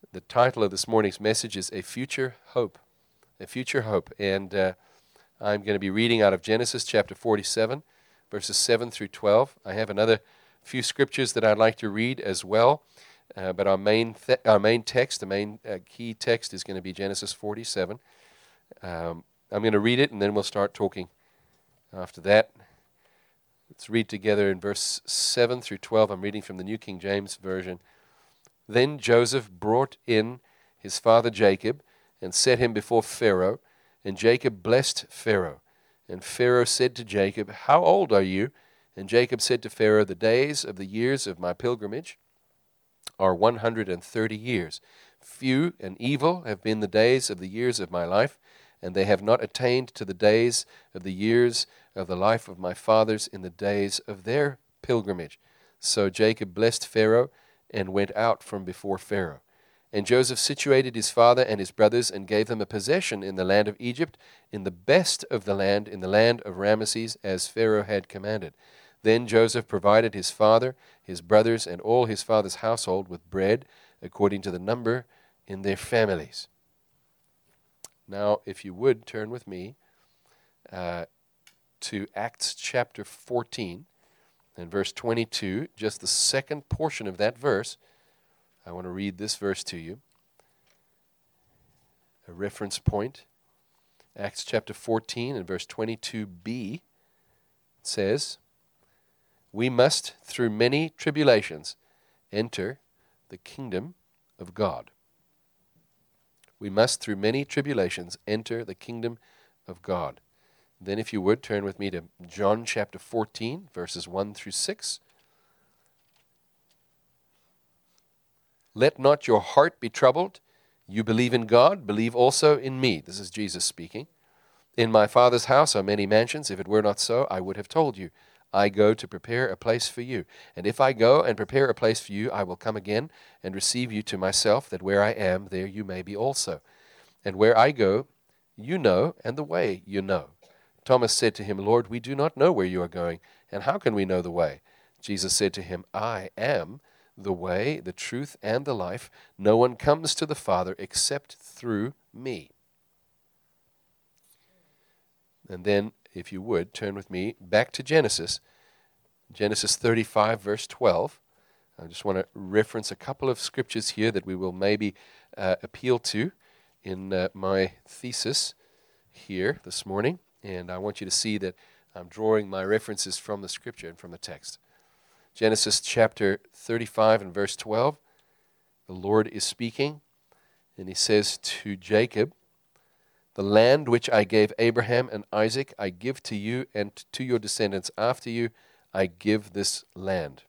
The title of this morning's message is A Future Hope. A Future Hope. And I'm going to be reading out of Genesis chapter 47, verses 7 through 12. I have another few scriptures that I'd like to read as well. But our main text, the main key text is going to be Genesis 47. I'm going to read it and then we'll start talking after that. Let's read together in verse 7 through 12. I'm reading from the New King James Version. Then Joseph brought in his father Jacob and set him before Pharaoh, and Jacob blessed Pharaoh. And Pharaoh said to Jacob, "How old are you?" And Jacob said to Pharaoh, "The days of the years of my pilgrimage are 130 years. Few and evil have been the days of the years of my life, and they have not attained to the days of the years of the life of my fathers in the days of their pilgrimage." So Jacob blessed Pharaoh and went out from before Pharaoh. And Joseph situated his father and his brothers and gave them a possession in the land of Egypt, in the best of the land, in the land of Ramesses, as Pharaoh had commanded. Then Joseph provided his father, his brothers, and all his father's household with bread, according to the number in their families. Now, if you would, turn with me to Acts chapter 14. In verse 22, just the second portion of that verse, I want to read this verse to you. A reference point. Acts chapter 14 and verse 22b says, "We must, through many tribulations, enter the kingdom of God." We must, through many tribulations, enter the kingdom of God. Then if you would, turn with me to John chapter 14, verses 1 through 6. "Let not your heart be troubled. You believe in God, believe also in me." This is Jesus speaking. "In my Father's house are many mansions. If it were not so, I would have told you. I go to prepare a place for you. And if I go and prepare a place for you, I will come again and receive you to myself, that where I am, there you may be also. And where I go, you know, and the way you know." Thomas said to him, "Lord, we do not know where you are going, and how can we know the way?" Jesus said to him, "I am the way, the truth, and the life. No one comes to the Father except through me." And then, if you would, turn with me back to Genesis 35, verse 12. I just want to reference a couple of scriptures here that we will maybe appeal to in my thesis here this morning. And I want you to see that I'm drawing my references from the scripture and from the text. Genesis chapter 35 and verse 12. The Lord is speaking, and he says to Jacob, "The land which I gave Abraham and Isaac I give to you and to your descendants after you. I give this land."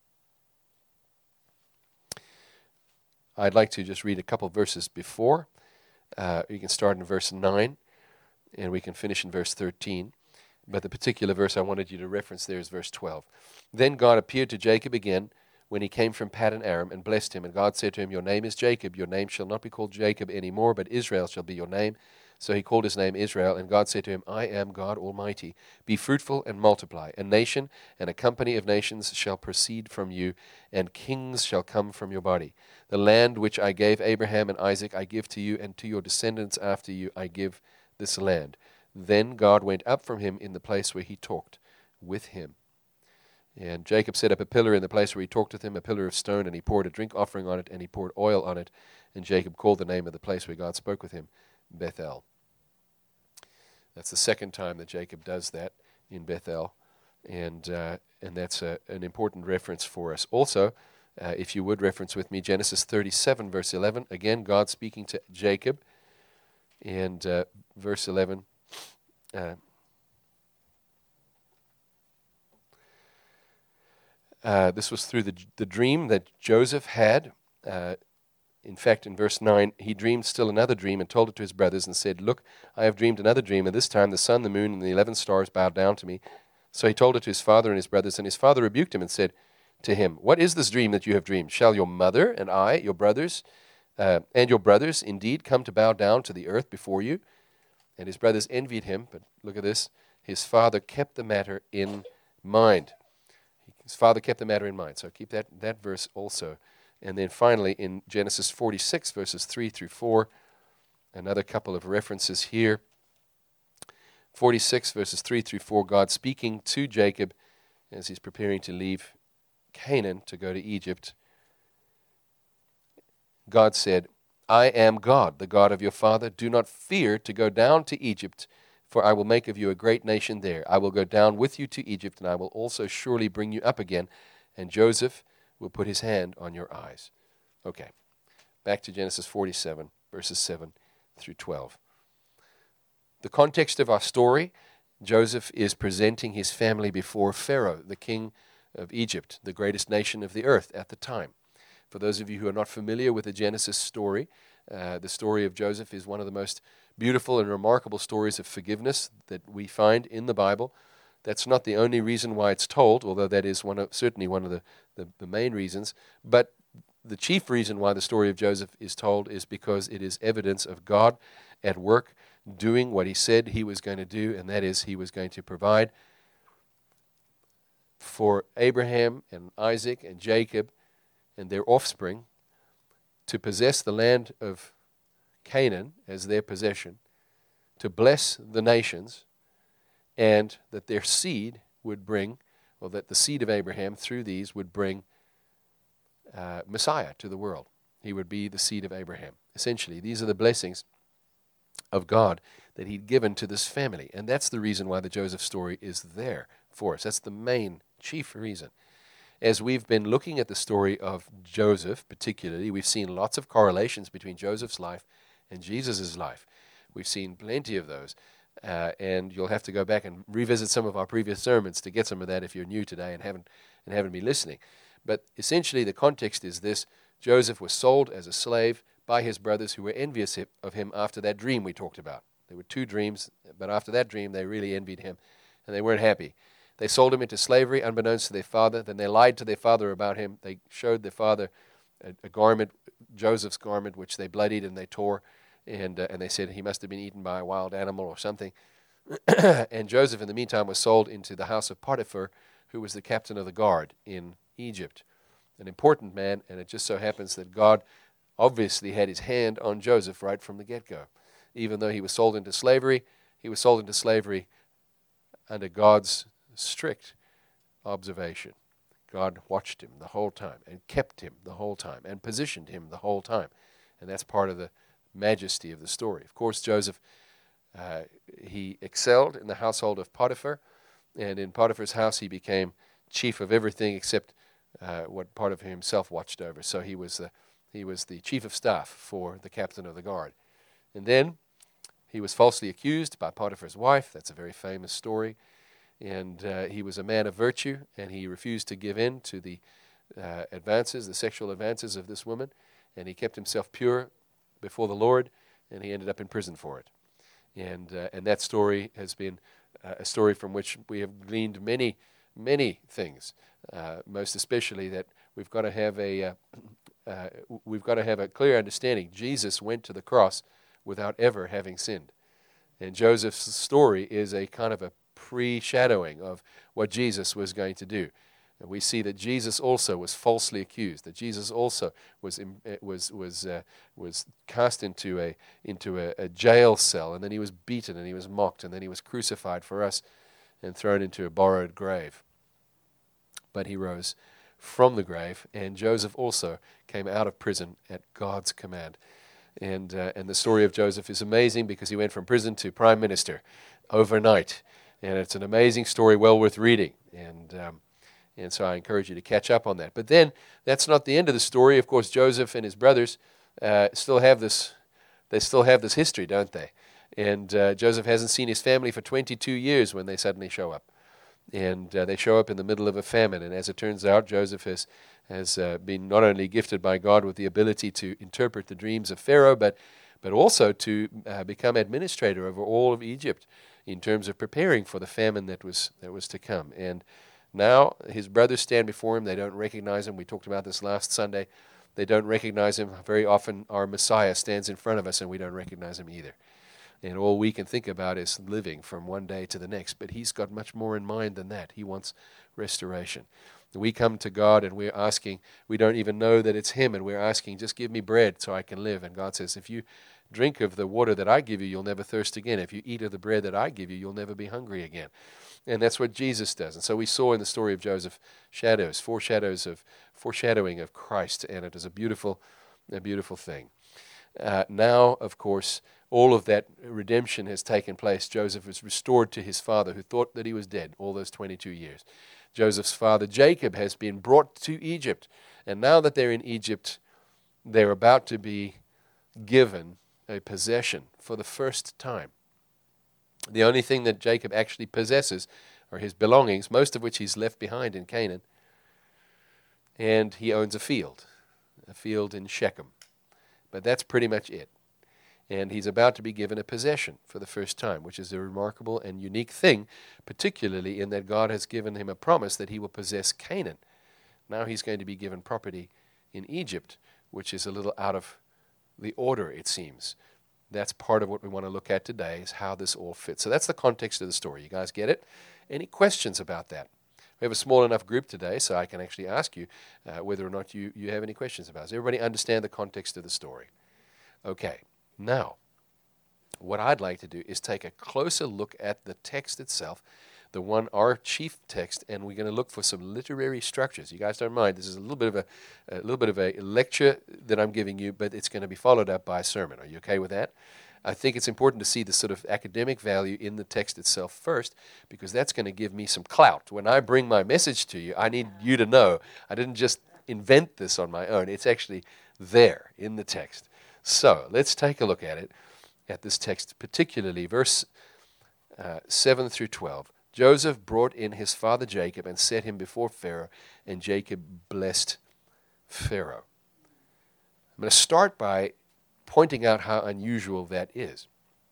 I'd like to just read a couple verses before. You can start in verse 9. And we can finish in verse 13. But the particular verse I wanted you to reference there is verse 12. "Then God appeared to Jacob again when he came from Paddan Aram and blessed him. And God said to him, 'Your name is Jacob. Your name shall not be called Jacob any more, but Israel shall be your name.' So he called his name Israel. And God said to him, 'I am God Almighty. Be fruitful and multiply. A nation and a company of nations shall proceed from you, and kings shall come from your body. The land which I gave Abraham and Isaac I give to you, and to your descendants after you I give this land.' Then God went up from him in the place where he talked with him. And Jacob set up a pillar in the place where he talked with him, a pillar of stone, and he poured a drink offering on it, and he poured oil on it. And Jacob called the name of the place where God spoke with him Bethel." That's the second time that Jacob does that in Bethel, and that's an important reference for us. Also, if you would reference with me Genesis 37, verse 11. Again, God speaking to Jacob. And verse 11, this was through the dream that Joseph had. In fact, in verse 9, he dreamed still another dream and told it to his brothers and said, "Look, I have dreamed another dream, and this time the sun, the moon, and the 11 stars bowed down to me." So he told it to his father and his brothers, and his father rebuked him and said to him, "What is this dream that you have dreamed? Shall your mother and I, your brothers, and your brothers indeed come to bow down to the earth before you?" And his brothers envied him, but look at this. His father kept the matter in mind. His father kept the matter in mind. So keep that verse also And then finally in Genesis 46, verses 3 through 4, another couple of references here. 46, verses 3 through 4, God speaking to Jacob as he's preparing to leave Canaan to go to Egypt. God said, I am God, the God of your father. Do not fear to go down to Egypt, for I will make of you a great nation there. I will go down with you to Egypt, and I will also surely bring you up again, and Joseph will put his hand on your eyes. Okay, back to Genesis 47, verses 7 through 12. The context of our story, Joseph is presenting his family before Pharaoh, the king of Egypt, the greatest nation of the earth at the time. For those of you who are not familiar with the Genesis story, the story of Joseph is one of the most beautiful and remarkable stories of forgiveness that we find in the Bible. That's not the only reason why it's told, although that is certainly one of the main reasons. But the chief reason why the story of Joseph is told is because it is evidence of God at work doing what he said he was going to do, and that is he was going to provide for Abraham and Isaac and Jacob and their offspring to possess the land of Canaan as their possession, to bless the nations, and that their seed would bring, or that the seed of Abraham through these would bring Messiah to the world. He would be the seed of Abraham. Essentially, these are the blessings of God that he'd given to this family. And that's the reason why the Joseph story is there for us. That's the main, chief reason. As we've been looking at the story of Joseph particularly, we've seen lots of correlations between Joseph's life and Jesus' life. We've seen plenty of those. And you'll have to go back and revisit some of our previous sermons to get some of that if you're new today and haven't been listening. But essentially the context is this: Joseph was sold as a slave by his brothers who were envious of him after that dream we talked about. There were two dreams, but after that dream they really envied him and they weren't happy. They sold him into slavery unbeknownst to their father. Then they lied to their father about him. They showed their father a garment, Joseph's garment, which they bloodied and they tore, and they said he must have been eaten by a wild animal or something. And Joseph, in the meantime, was sold into the house of Potiphar, who was the captain of the guard in Egypt, an important man, and it just so happens that God obviously had his hand on Joseph right from the get-go. Even though he was sold into slavery, under God's strict observation. God watched him the whole time and kept him the whole time and positioned him the whole time. And that's part of the majesty of the story. Of course, Joseph, he excelled in the household of Potiphar, and in Potiphar's house he became chief of everything except what Potiphar himself watched over. So he was the chief of staff for the captain of the guard. And then he was falsely accused by Potiphar's wife. That's a very famous story. And he was a man of virtue, and he refused to give in to the the sexual advances of this woman, and he kept himself pure before the Lord, and he ended up in prison for it. And that story has been a story from which we have gleaned many, many things. Most especially that we've got to have a clear understanding. Jesus went to the cross without ever having sinned, and Joseph's story is a kind of a pre-shadowing of what Jesus was going to do. And we see that Jesus also was falsely accused, that Jesus also was cast into a jail cell, and then he was beaten and he was mocked, and then he was crucified for us and thrown into a borrowed grave. But he rose from the grave, and Joseph also came out of prison at God's command. And the story of Joseph is amazing because he went from prison to prime minister overnight. And it's an amazing story, well worth reading. And so I encourage you to catch up on that. But then, that's not the end of the story. Of course, Joseph and his brothers still have this history, don't they? And Joseph hasn't seen his family for 22 years when they suddenly show up. And they show up in the middle of a famine. And as it turns out, Joseph has been not only gifted by God with the ability to interpret the dreams of Pharaoh, but also to become administrator over all of Egypt in terms of preparing for the famine that was to come. And now his brothers stand before him. They don't recognize him. We talked about this last Sunday. They don't recognize him. Very often our Messiah stands in front of us and we don't recognize him either. And all we can think about is living from one day to the next. But he's got much more in mind than that. He wants restoration. We come to God and we're asking, we don't even know that it's Him, and we're asking, just give me bread so I can live. And God says, if you drink of the water that I give you, you'll never thirst again. If you eat of the bread that I give you, you'll never be hungry again. And that's what Jesus does. And so we saw in the story of Joseph shadows, foreshadowing of Christ, and it is a beautiful thing. Now, of course, all of that redemption has taken place. Joseph was restored to his father, who thought that he was dead all those 22 years. Joseph's father, Jacob, has been brought to Egypt. And now that they're in Egypt, they're about to be given a possession for the first time. The only thing that Jacob actually possesses are his belongings, most of which he's left behind in Canaan. And he owns a field in Shechem. But that's pretty much it. And he's about to be given a possession for the first time, which is a remarkable and unique thing, particularly in that God has given him a promise that he will possess Canaan. Now he's going to be given property in Egypt, which is a little out of the order, it seems. That's part of what we want to look at today, is how this all fits. So that's the context of the story. You guys get it? Any questions about that? We have a small enough group today, so I can actually ask you whether or not you have any questions about it. Does everybody understand the context of the story? Okay. Now, what I'd like to do is take a closer look at the text itself, our chief text, and we're going to look for some literary structures. You guys don't mind? This is a little bit of a lecture that I'm giving you, but it's going to be followed up by a sermon. Are you okay with that? I think it's important to see the sort of academic value in the text itself first, because that's going to give me some clout. When I bring my message to you, I need you to know I didn't just invent this on my own. It's actually there in the text. So let's take a look at this text, particularly verse 7 through 12. Joseph brought in his father Jacob and set him before Pharaoh, and Jacob blessed Pharaoh. I'm going to start by pointing out how unusual that is.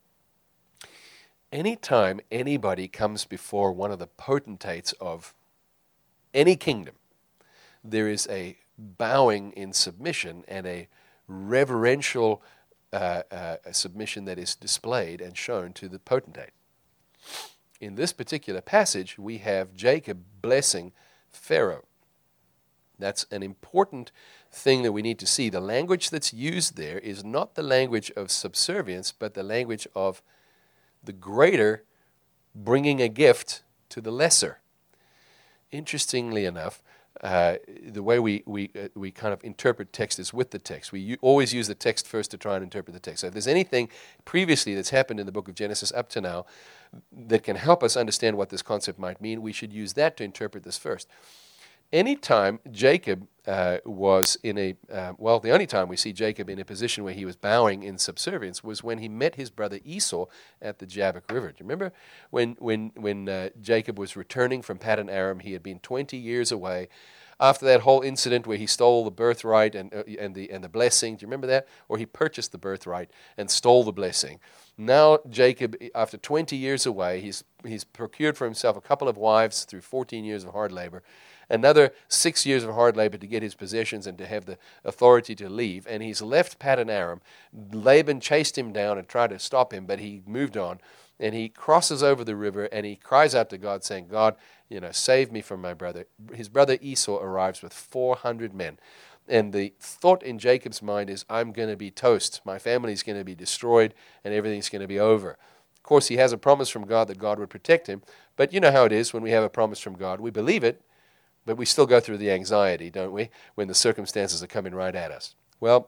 Anytime anybody comes before one of the potentates of any kingdom, there is a bowing in submission and a reverential submission that is displayed and shown to the potentate. In this particular passage, we have Jacob blessing Pharaoh. That's an important thing that we need to see. The language that's used there is not the language of subservience, but the language of the greater bringing a gift to the lesser. Interestingly enough, the way we kind of interpret text is with the text. We always use the text first to try and interpret the text. So if there's anything previously that's happened in the book of Genesis up to now that can help us understand what this concept might mean, we should use that to interpret this first. Anytime Jacob was in the only time we see Jacob in a position where he was bowing in subservience was when he met his brother Esau at the Jabbok River. Do you remember when Jacob was returning from Paddan Aram? He had been 20 years away. After that whole incident where he stole the birthright and the blessing, do you remember that? Or he purchased the birthright and stole the blessing. Now Jacob, after 20 years away, he's procured for himself a couple of wives through 14 years of hard labor. Another 6 years of hard labor to get his possessions and to have the authority to leave. And he's left Paddan Aram. Laban chased him down and tried to stop him, but he moved on. And he crosses over the river and he cries out to God, saying, God, save me from my brother. His brother Esau arrives with 400 men. And the thought in Jacob's mind is, I'm going to be toast. My family's going to be destroyed and everything's going to be over. Of course, he has a promise from God that God would protect him. But you know how it is when we have a promise from God. We believe it, but we still go through the anxiety, don't we, when the circumstances are coming right at us. Well,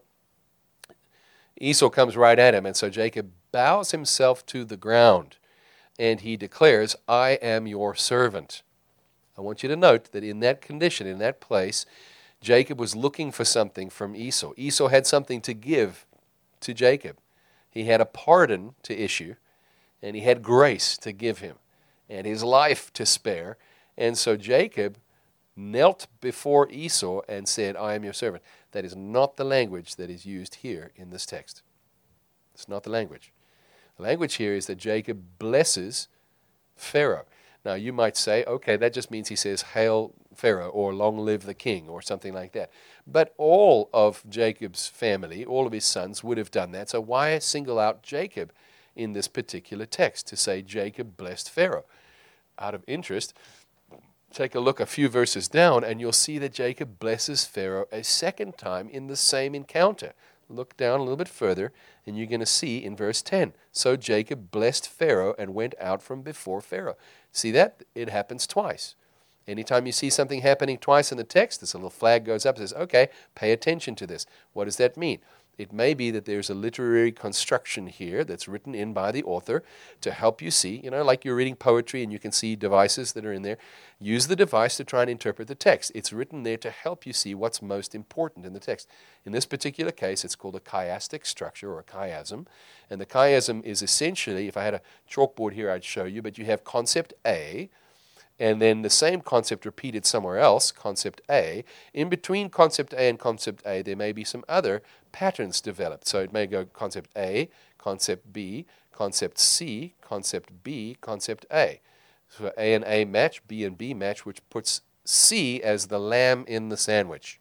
Esau comes right at him, and so Jacob bows himself to the ground, and he declares, I am your servant. I want you to note that in that condition, in that place, Jacob was looking for something from Esau. Esau had something to give to Jacob. He had a pardon to issue, and he had grace to give him, and his life to spare. And so Jacob knelt before Esau and said, I am your servant. That is not the language that is used here in this text. It's not the language. The language here is that Jacob blesses Pharaoh. Now you might say, okay, that just means he says, Hail Pharaoh, or long live the king, or something like that. But all of Jacob's family, all of his sons would have done that. So why single out Jacob in this particular text to say Jacob blessed Pharaoh? Out of interest, take a look a few verses down, and you'll see that Jacob blesses Pharaoh a second time in the same encounter. Look down a little bit further, and you're going to see in verse 10. So Jacob blessed Pharaoh and went out from before Pharaoh. See that? It happens twice. Anytime you see something happening twice in the text, this little flag goes up and says, okay, pay attention to this. What does that mean? It may be that there's a literary construction here that's written in by the author to help you see, like you're reading poetry and you can see devices that are in there. Use the device to try and interpret the text. It's written there to help you see what's most important in the text. In this particular case, it's called a chiastic structure or a chiasm. And the chiasm is essentially, if I had a chalkboard here, I'd show you, but you have concept A, and then the same concept repeated somewhere else, concept A. In between concept A and concept A, there may be some other patterns developed. So it may go concept A, concept B, concept C, concept B, concept A. So A and A match, B and B match, which puts C as the lamb in the sandwich.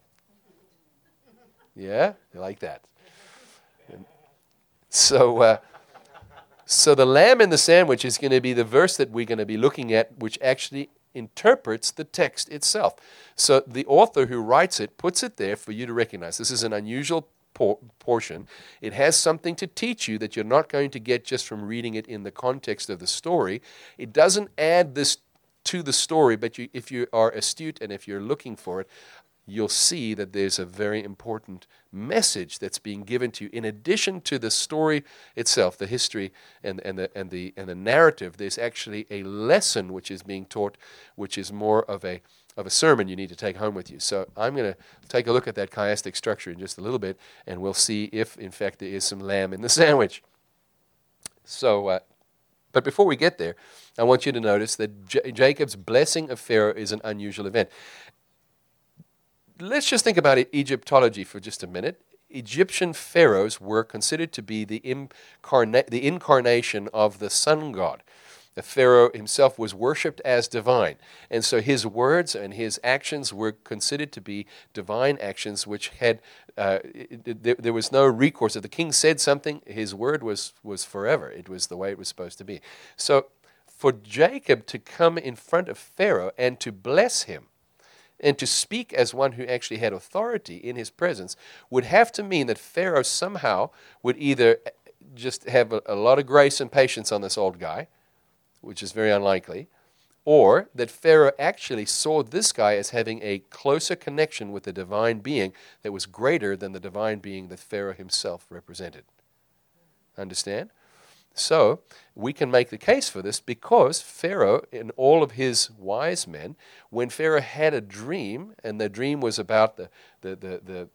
Yeah? You like that? So the lamb in the sandwich is going to be the verse that we're going to be looking at, which actually interprets the text itself. So the author who writes it puts it there for you to recognize. This is an unusual portion. It has something to teach you that you're not going to get just from reading it in the context of the story. It doesn't add this to the story, but if you are astute and if you're looking for it, you'll see that there's a very important message that's being given to you. In addition to the story itself, the history and the narrative, there's actually a lesson which is being taught, which is more of a sermon you need to take home with you. So I'm going to take a look at that chiastic structure in just a little bit, and we'll see if, in fact, there is some lamb in the sandwich. So, but before we get there, I want you to notice that Jacob's blessing of Pharaoh is an unusual event. Let's just think about Egyptology for just a minute. Egyptian pharaohs were considered to be the incarnation of the sun god. The pharaoh himself was worshipped as divine, and so his words and his actions were considered to be divine actions, which had there was no recourse. If the king said something, his word was forever. It was the way it was supposed to be. So for Jacob to come in front of Pharaoh and to bless him, and to speak as one who actually had authority in his presence, would have to mean that Pharaoh somehow would either just have a lot of grace and patience on this old guy, which is very unlikely, or that Pharaoh actually saw this guy as having a closer connection with the divine being that was greater than the divine being that Pharaoh himself represented. Understand? So we can make the case for this because Pharaoh and all of his wise men, when Pharaoh had a dream, and the dream was about the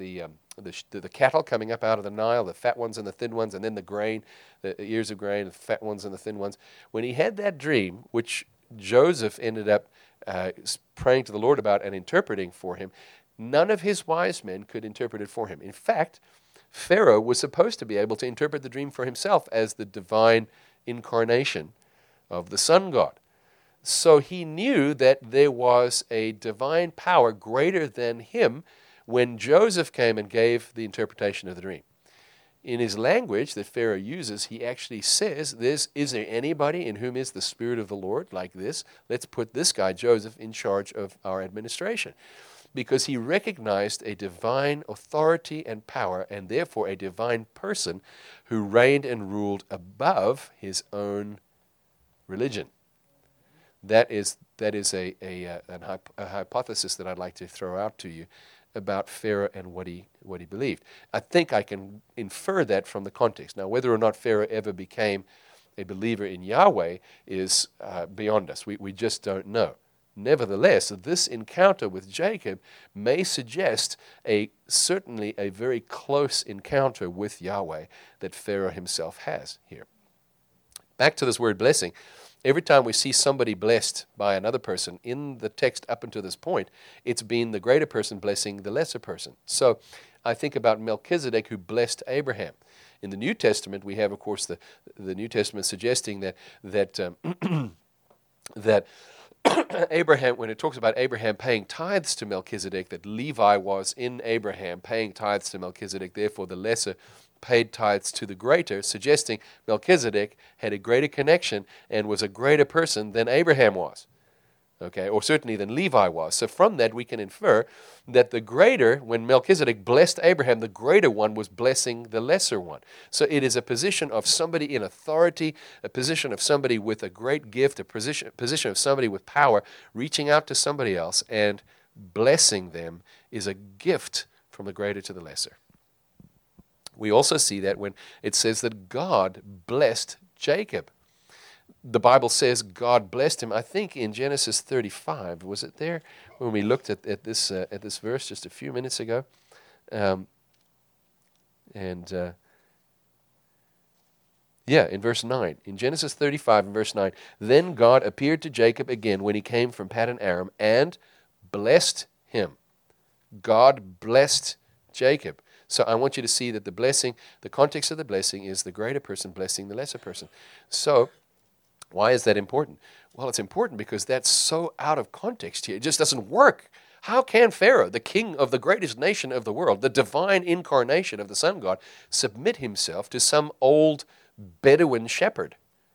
cattle coming up out of the Nile, the fat ones and the thin ones, and then the grain, the ears of grain, the fat ones and the thin ones. When he had that dream, which Joseph ended up praying to the Lord about and interpreting for him, none of his wise men could interpret it for him. In fact, Pharaoh was supposed to be able to interpret the dream for himself as the divine incarnation of the sun god. So he knew that there was a divine power greater than him when Joseph came and gave the interpretation of the dream. In his language that Pharaoh uses, he actually says, is there anybody in whom is the Spirit of the Lord like this? Let's put this guy, Joseph, in charge of our administration. Because he recognized a divine authority and power, and therefore a divine person who reigned and ruled above his own religion. That is a hypothesis that I'd like to throw out to you about Pharaoh and what he believed. I think I can infer that from the context. Now, whether or not Pharaoh ever became a believer in Yahweh is beyond us. We just don't know. Nevertheless, this encounter with Jacob may suggest certainly a very close encounter with Yahweh that Pharaoh himself has here. Back to this word blessing. Every time we see somebody blessed by another person in the text up until this point, it's been the greater person blessing the lesser person. So I think about Melchizedek who blessed Abraham. In the New Testament, we have, of course, the New Testament suggesting that Abraham, when it talks about Abraham paying tithes to Melchizedek, that Levi was in Abraham paying tithes to Melchizedek, therefore the lesser paid tithes to the greater, suggesting Melchizedek had a greater connection and was a greater person than Abraham was. Okay, or certainly than Levi was. So from that we can infer that the greater, when Melchizedek blessed Abraham, the greater one was blessing the lesser one. So it is a position of somebody in authority, a position of somebody with a great gift, a position of somebody with power, reaching out to somebody else and blessing them is a gift from the greater to the lesser. We also see that when it says that God blessed Jacob. The Bible says God blessed him. I think in Genesis 35, was it there when we looked at this verse just a few minutes ago? Yeah, in verse 9. In Genesis 35 and verse 9, then God appeared to Jacob again when he came from Paddan Aram and blessed him. God blessed Jacob. So I want you to see that the blessing, the context of the blessing is the greater person blessing the lesser person. So why is that important? Well, it's important because that's so out of context here. It just doesn't work. How can Pharaoh, the king of the greatest nation of the world, the divine incarnation of the sun god, submit himself to some old Bedouin shepherd?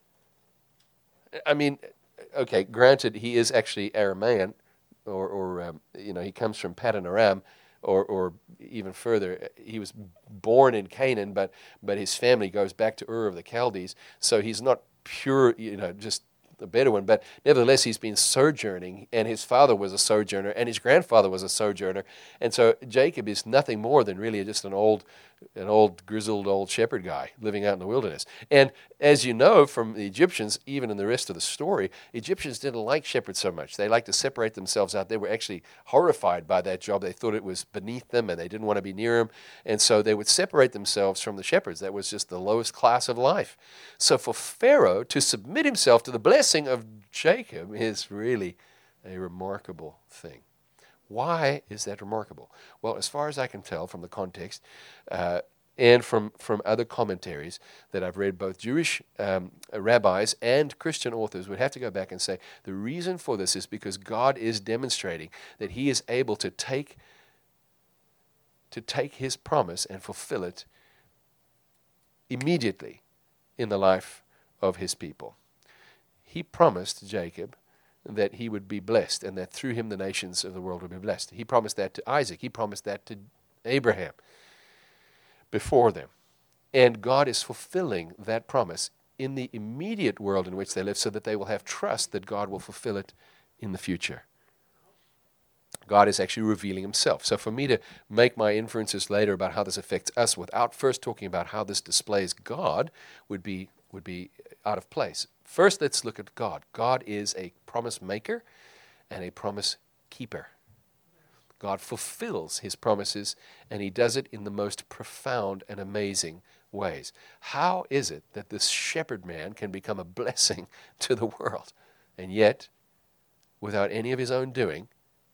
I mean, okay, granted, he is actually Aramaean, or he comes from Paddan Aram, or even further, he was born in Canaan, but his family goes back to Ur of the Chaldees, so he's not pure, just a Bedouin, but nevertheless he's been sojourning, and his father was a sojourner, and his grandfather was a sojourner, and so Jacob is nothing more than really just an old grizzled old shepherd guy living out in the wilderness. And as you know from the Egyptians, even in the rest of the story, Egyptians didn't like shepherds so much. They liked to separate themselves out. They were actually horrified by that job. They thought it was beneath them, and they didn't want to be near them, and so they would separate themselves from the shepherds. That was just the lowest class of life. So for Pharaoh to submit himself to the blessing of Jacob is really a remarkable thing. Why is that remarkable? Well, as far as I can tell from the context and from other commentaries that I've read, both Jewish rabbis and Christian authors would have to go back and say the reason for this is because God is demonstrating that he is able to take his promise and fulfill it immediately in the life of his people. He promised Jacob that he would be blessed and that through him the nations of the world would be blessed. He promised that to Isaac. He promised that to Abraham before them. And God is fulfilling that promise in the immediate world in which they live so that they will have trust that God will fulfill it in the future. God is actually revealing himself. So for me to make my inferences later about how this affects us without first talking about how this displays God would be out of place. First, let's look at God. God is a promise maker and a promise keeper. God fulfills his promises, and he does it in the most profound and amazing ways. How is it that this shepherd man can become a blessing to the world? And yet, without any of his own doing,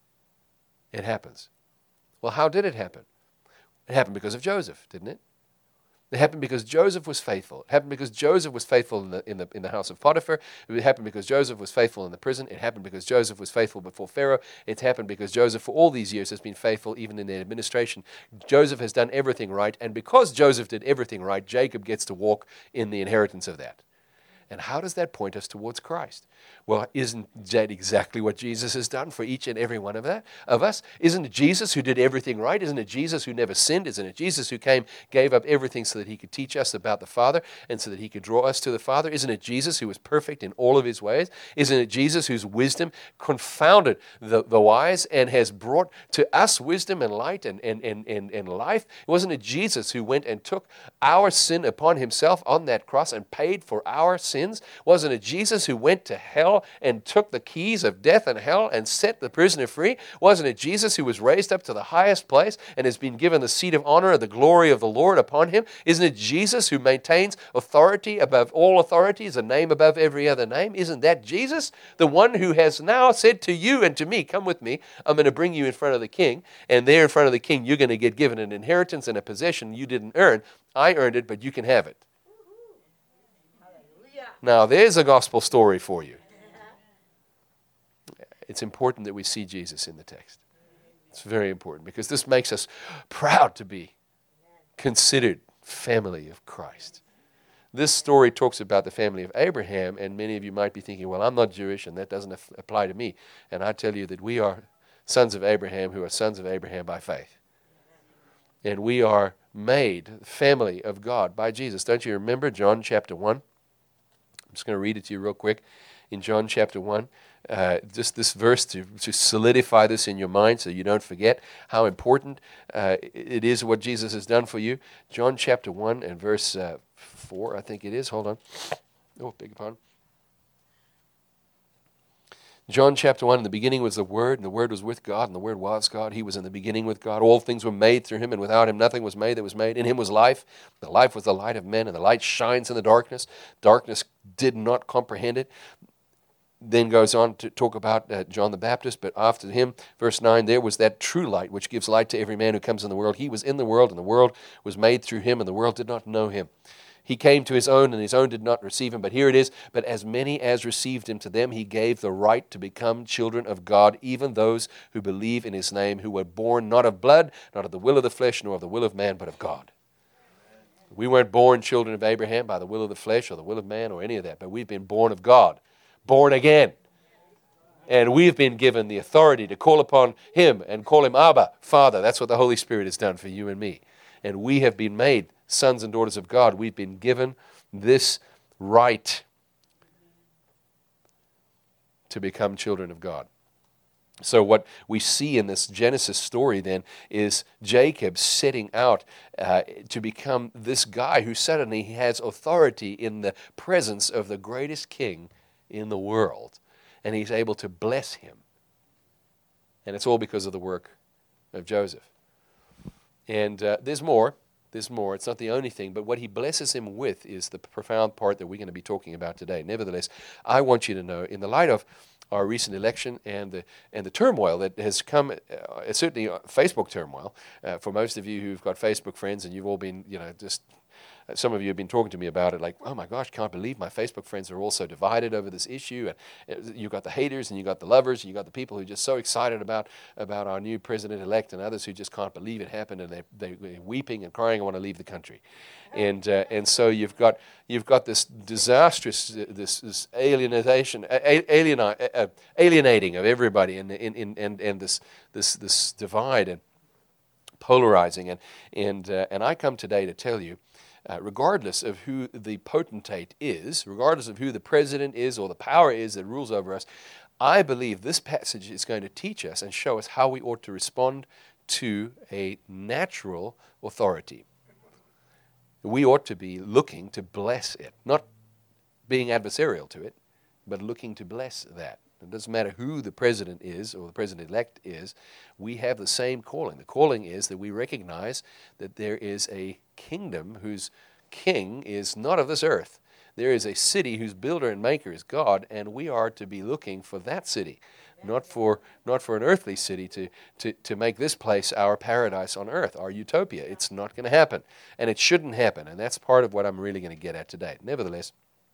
it happens. Well, how did it happen? It happened because of Joseph, didn't it? It happened because Joseph was faithful. It happened because Joseph was faithful in the house of Potiphar. It happened because Joseph was faithful in the prison. It happened because Joseph was faithful before Pharaoh. It happened because Joseph, for all these years, has been faithful even in the administration. Joseph has done everything right, and because Joseph did everything right, Jacob gets to walk in the inheritance of that. And how does that point us towards Christ? Well, isn't that exactly what Jesus has done for each and every one of us? Isn't it Jesus who did everything right? Isn't it Jesus who never sinned? Isn't it Jesus who came, gave up everything so that he could teach us about the Father and so that he could draw us to the Father? Isn't it Jesus who was perfect in all of his ways? Isn't it Jesus whose wisdom confounded the wise and has brought to us wisdom and light and life? Wasn't it Jesus who went and took our sin upon himself on that cross and paid for our sin? Wasn't it Jesus who went to hell and took the keys of death and hell and set the prisoner free? Wasn't it Jesus who was raised up to the highest place and has been given the seat of honor and the glory of the Lord upon him? Isn't it Jesus who maintains authority above all authorities, a name above every other name? Isn't that Jesus, the one who has now said to you and to me, come with me, I'm going to bring you in front of the king, and there in front of the king you're going to get given an inheritance and a possession you didn't earn. I earned it, but you can have it. Now, there's a gospel story for you. It's important that we see Jesus in the text. It's very important because this makes us proud to be considered family of Christ. This story talks about the family of Abraham, and many of you might be thinking, well, I'm not Jewish, and that doesn't apply to me. And I tell you that we are sons of Abraham who are sons of Abraham by faith. And we are made family of God by Jesus. Don't you remember John chapter 1? I'm just going to read it to you real quick. In John chapter 1, just this verse to solidify this in your mind so you don't forget how important it is what Jesus has done for you. John chapter 1 and verse 4, I think it is. Hold on. Oh, beg your pardon. John chapter 1, in the beginning was the Word, and the Word was with God, and the Word was God. He was in the beginning with God. All things were made through Him, and without Him nothing was made that was made. In Him was life. The life was the light of men, and the light shines in the darkness. Darkness did not comprehend it. Then goes on to talk about John the Baptist, but after him, verse 9, there was that true light which gives light to every man who comes in the world. He was in the world, and the world was made through Him, and the world did not know Him. He came to His own, and His own did not receive Him. But here it is, but as many as received Him, to them He gave the right to become children of God, even those who believe in His name, who were born not of blood, not of the will of the flesh, nor of the will of man, but of God. We weren't born children of Abraham by the will of the flesh or the will of man or any of that, but we've been born of God. Born again. And we've been given the authority to call upon Him and call Him Abba, Father. That's what the Holy Spirit has done for you and me. And we have been made sons and daughters of God. We've been given this right to become children of God. So what we see in this Genesis story then is Jacob setting out to become this guy who suddenly has authority in the presence of the greatest king in the world, and he's able to bless him. And it's all because of the work of Joseph. And there's more. There's more. It's not the only thing, but what he blesses him with is the profound part that we're going to be talking about today. Nevertheless, I want you to know, in the light of our recent election and the turmoil that has come, certainly Facebook turmoil, for most of you who've got Facebook friends, and you've all been, just some of you have been talking to me about it, like, oh my gosh, can't believe my Facebook friends are all so divided over this issue. And you've got the haters, and you've got the lovers, and you've got the people who are just so excited about our new president-elect, and others who just can't believe it happened, and they're weeping and crying and want to leave the country. And so you've got this disastrous, this alienation, alienating of everybody, and this divide and polarizing. And I come today to tell you, regardless of who the potentate is, regardless of who the president is or the power is that rules over us, I believe this passage is going to teach us and show us how we ought to respond to a natural authority. We ought to be looking to bless it, not being adversarial to it, but looking to bless that. It doesn't matter who the president is or the president-elect is, we have the same calling. The calling is that we recognize that there is a kingdom whose king is not of this earth. There is a city whose builder and maker is God, and we are to be looking for that city, not for an earthly city to make this place our paradise on earth, our utopia. It's not going to happen, and it shouldn't happen, and that's part of what I'm really going to get at today. Nevertheless,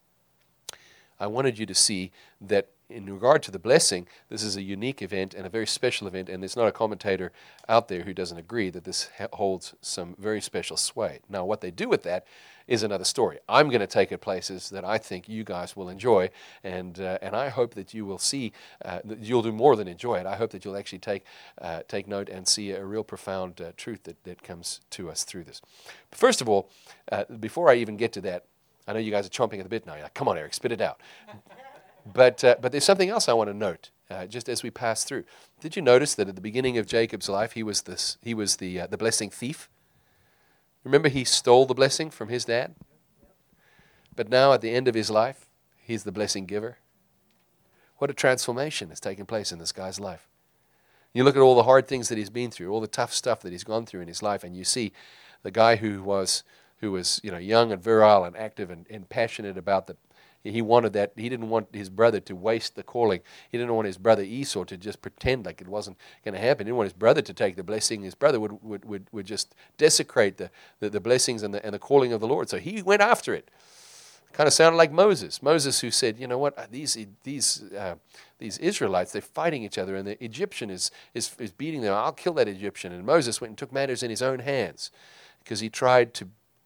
I wanted you to see that in regard to the blessing, this is a unique event and a very special event, and there's not a commentator out there who doesn't agree that this holds some very special sway. Now, what they do with that is another story. I'm going to take it places that I think you guys will enjoy, and I hope that you will see, that you'll do more than enjoy it. I hope that you'll actually take note and see a real profound truth that comes to us through this. But first of all, before I even get to that, I know you guys are chomping at the bit now. You're like, come on, Eric, spit it out. But there's something else I want to note just as we pass through. Did you notice that at the beginning of Jacob's life, he was the blessing thief? Remember, he stole the blessing from his dad? But now at the end of his life, he's the blessing giver. What a transformation has taken place in this guy's life. You look at all the hard things that he's been through, all the tough stuff that he's gone through in his life, and you see the guy who was young and virile and active and passionate about he wanted that. He didn't want his brother to waste the calling. He didn't want his brother Esau to just pretend like it wasn't going to happen. He didn't want his brother to take the blessing. His brother would just desecrate the blessings and the calling of the Lord. So he went after it. Kind of sounded like Moses. Moses who said, you know what, these Israelites, they're fighting each other, and the Egyptian is beating them. I'll kill that Egyptian. And Moses went and took matters in his own hands because he tried to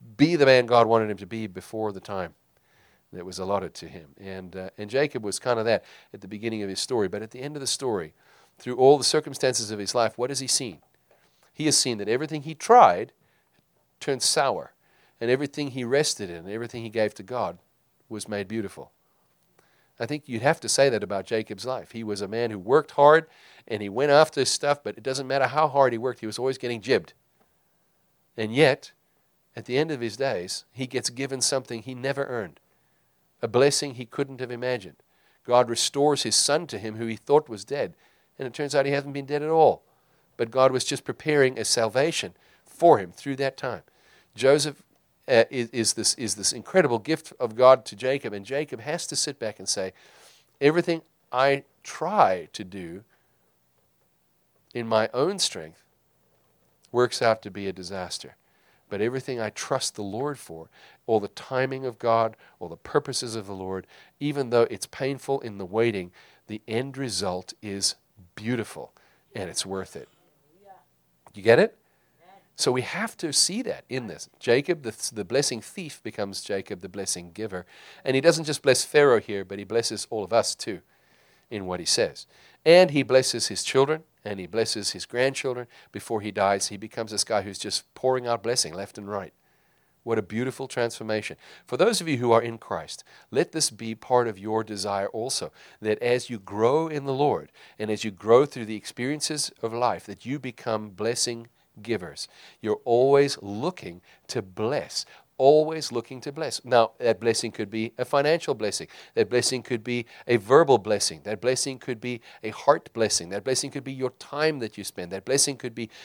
be the man God wanted him to be before the time that was allotted to him. And Jacob was kind of that at the beginning of his story. But at the end of the story, through all the circumstances of his life, what has he seen? He has seen that everything he tried turned sour, and everything he rested in, everything he gave to God was made beautiful. I think you'd have to say that about Jacob's life. He was a man who worked hard, and he went after stuff, but it doesn't matter how hard he worked, he was always getting jibbed. And yet, at the end of his days, he gets given something he never earned, a blessing he couldn't have imagined. God restores his son to him who he thought was dead, and it turns out he hasn't been dead at all. But God was just preparing a salvation for him through that time. Joseph is this incredible gift of God to Jacob, and Jacob has to sit back and say, everything I try to do in my own strength works out to be a disaster. But everything I trust the Lord for, all the timing of God, all the purposes of the Lord, even though it's painful in the waiting, the end result is beautiful, and it's worth it. You get it? So we have to see that in this. Jacob, the blessing thief, becomes Jacob, the blessing giver. And he doesn't just bless Pharaoh here, but he blesses all of us too in what he says. And he blesses his children, and he blesses his grandchildren. Before he dies, he becomes this guy who's just pouring out blessing left and right. What a beautiful transformation. For those of you who are in Christ, let this be part of your desire also, that as you grow in the Lord, and as you grow through the experiences of life, that you become blessing givers. You're always looking to bless. Always looking to bless. Now, that blessing could be a financial blessing. That blessing could be a verbal blessing. That blessing could be a heart blessing. That blessing could be your time that you spend. That blessing could be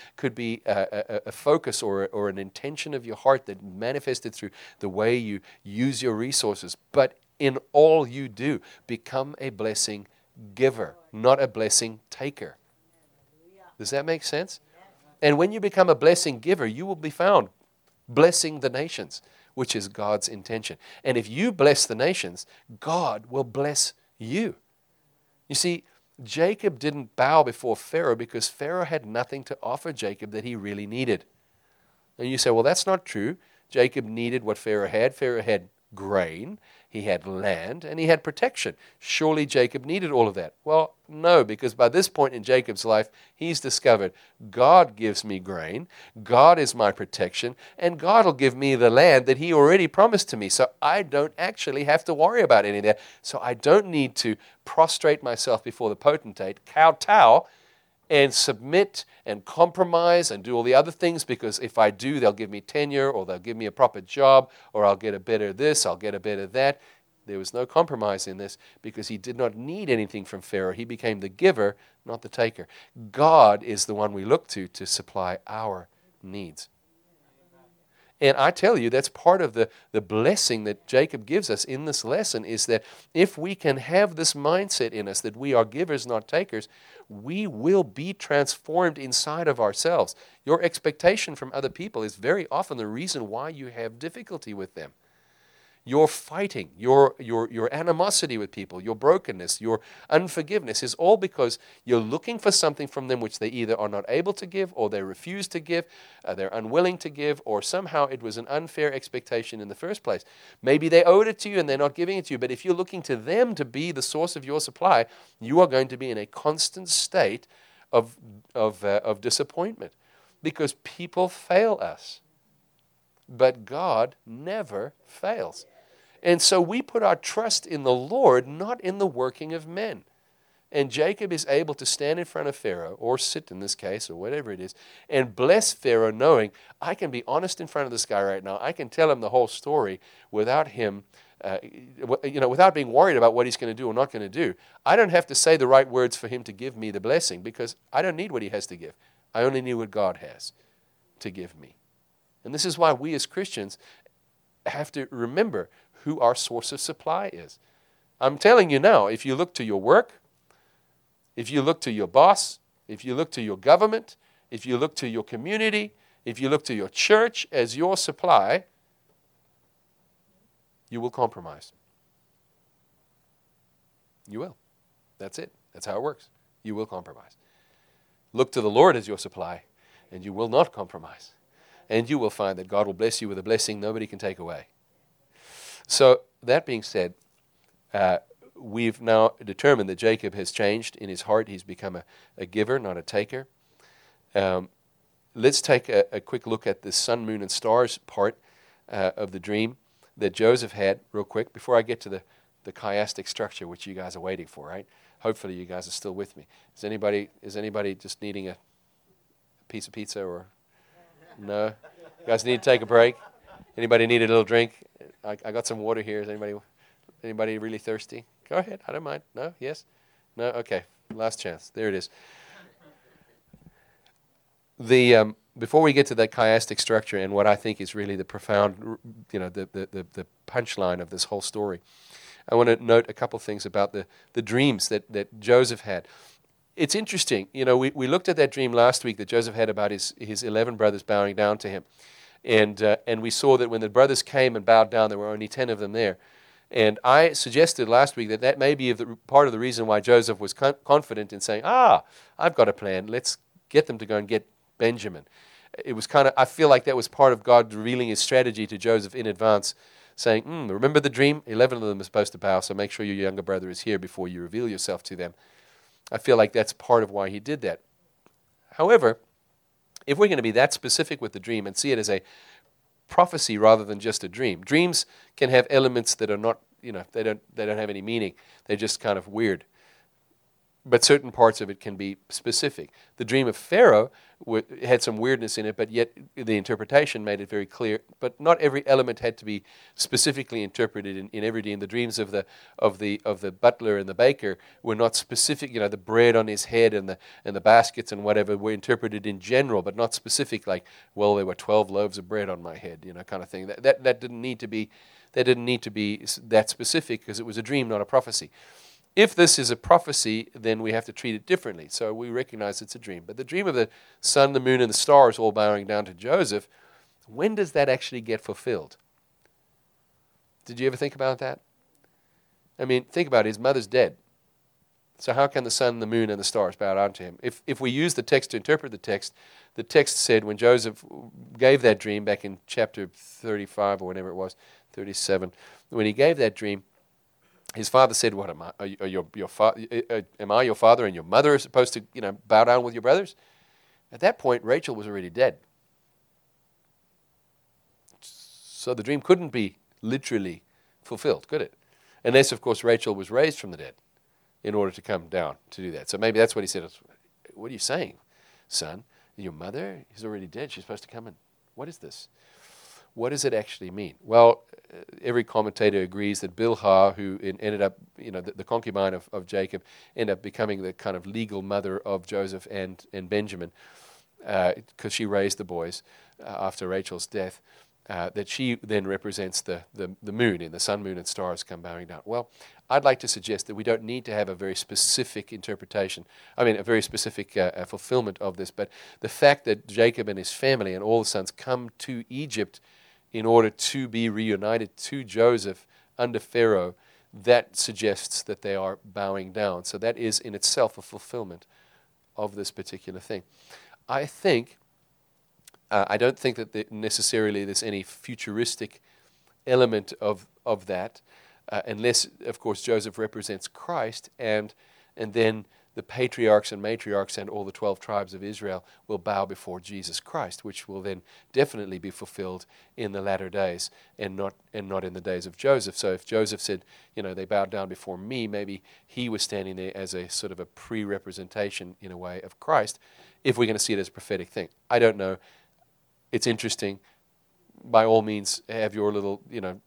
a focus or an intention of your heart that manifested through the way you use your resources. But in all you do, become a blessing giver, not a blessing taker. Does that make sense? And when you become a blessing giver, you will be found blessing the nations, which is God's intention. And if you bless the nations, God will bless you. You see, Jacob didn't bow before Pharaoh because Pharaoh had nothing to offer Jacob that he really needed. And you say, well, that's not true. Jacob needed what Pharaoh had. Pharaoh had grain, he had land, and he had protection. Surely Jacob needed all of that. Well, no, because by this point in Jacob's life, he's discovered God gives me grain, God is my protection, and God will give me the land that he already promised to me. So I don't actually have to worry about any of that. So I don't need to prostrate myself before the potentate, kowtow, and submit and compromise and do all the other things, because if I do, they'll give me tenure, or they'll give me a proper job, or I'll get a better this, I'll get a better that. There was no compromise in this because he did not need anything from Pharaoh. He became the giver, not the taker. God is the one we look to supply our needs. And I tell you, that's part of the blessing that Jacob gives us in this lesson, is that if we can have this mindset in us that we are givers, not takers, we will be transformed inside of ourselves. Your expectation from other people is very often the reason why you have difficulty with them. Your fighting, your animosity with people, your brokenness, your unforgiveness is all because you're looking for something from them which they either are not able to give, or they refuse to give, they're unwilling to give, or somehow it was an unfair expectation in the first place. Maybe they owed it to you and they're not giving it to you, but if you're looking to them to be the source of your supply, you are going to be in a constant state of disappointment, because people fail us. But God never fails. And so we put our trust in the Lord, not in the working of men. And Jacob is able to stand in front of Pharaoh, or sit in this case, or whatever it is, and bless Pharaoh, knowing I can be honest in front of this guy right now. I can tell him the whole story without him, without being worried about what he's going to do or not going to do. I don't have to say the right words for him to give me the blessing, because I don't need what he has to give. I only need what God has to give me. And this is why we as Christians have to remember who our source of supply is. I'm telling you now, if you look to your work, if you look to your boss, if you look to your government, if you look to your community, if you look to your church as your supply, you will compromise. You will. That's it. That's how it works. You will compromise. Look to the Lord as your supply, and you will not compromise. and you will find that God will bless you with a blessing nobody can take away. So that being said, we've now determined that Jacob has changed in his heart. He's become a giver, not a taker. Let's take a quick look at the sun, moon, and stars part of the dream that Joseph had real quick before I get to the chiastic structure, which you guys are waiting for, right? Hopefully you guys are still with me. Is anybody just needing a piece of pizza or no? You guys need to take a break? Anybody need a little drink? I got some water here. Is anybody really thirsty? Go ahead. I don't mind. No? Yes? No? Okay. Last chance. There it is. Before we get to that chiastic structure and what I think is really the profound, the punchline of this whole story, I want to note a couple things about the dreams that Joseph had. It's interesting. We looked at that dream last week that Joseph had about his 11 brothers bowing down to him. And we saw that when the brothers came and bowed down, there were only 10 of them there. And I suggested last week that may be part of the reason why Joseph was confident in saying, I've got a plan. Let's get them to go and get Benjamin. It was I feel like that was part of God revealing his strategy to Joseph in advance, saying, remember the dream? 11 of them are supposed to bow, so make sure your younger brother is here before you reveal yourself to them. I feel like that's part of why he did that. However, if we're going to be that specific with the dream and see it as a prophecy rather than just a dream, dreams can have elements that are not, they don't have any meaning. They're just kind of weird. But certain parts of it can be specific. The dream of Pharaoh had some weirdness in it, but yet the interpretation made it very clear. But not every element had to be specifically interpreted in every dream. The dreams of the butler and the baker were not specific. The bread on his head and the baskets and whatever were interpreted in general, but not specific. Like, well, there were 12 loaves of bread on my head, kind of thing. That didn't need to be. That didn't need to be that specific because it was a dream, not a prophecy. If this is a prophecy, then we have to treat it differently. So we recognize it's a dream. But the dream of the sun, the moon, and the stars all bowing down to Joseph, when does that actually get fulfilled? Did you ever think about that? I mean, think about it. His mother's dead. So how can the sun, the moon, and the stars bow down to him? If we use the text to interpret the text said when Joseph gave that dream back in chapter 35 or whenever it was, 37, when he gave that dream, his father said, "What am I? Am I your father, and your mother is supposed to, bow down with your brothers?" At that point, Rachel was already dead, so the dream couldn't be literally fulfilled, could it? Unless, of course, Rachel was raised from the dead in order to come down to do that. So maybe that's what he said. What are you saying, son? Your mother is already dead. She's supposed to come in. What is this? What does it actually mean? Well, every commentator agrees that Bilhah, who ended up, the concubine of Jacob, ended up becoming the kind of legal mother of Joseph and Benjamin, because she raised the boys after Rachel's death, that she then represents the moon, and the sun, moon, and stars come bowing down. Well, I'd like to suggest that we don't need to have a very specific interpretation, a very specific fulfillment of this, but the fact that Jacob and his family and all the sons come to Egypt in order to be reunited to Joseph under Pharaoh, that suggests that they are bowing down. So that is in itself a fulfillment of this particular thing. I don't think that necessarily there's any futuristic element of that, unless, of course, Joseph represents Christ, and then the patriarchs and matriarchs and all the 12 tribes of Israel will bow before Jesus Christ, which will then definitely be fulfilled in the latter days and not in the days of Joseph. So if Joseph said, they bowed down before me, maybe he was standing there as a sort of a pre-representation, in a way, of Christ, if we're going to see it as a prophetic thing. I don't know. It's interesting. By all means, have your little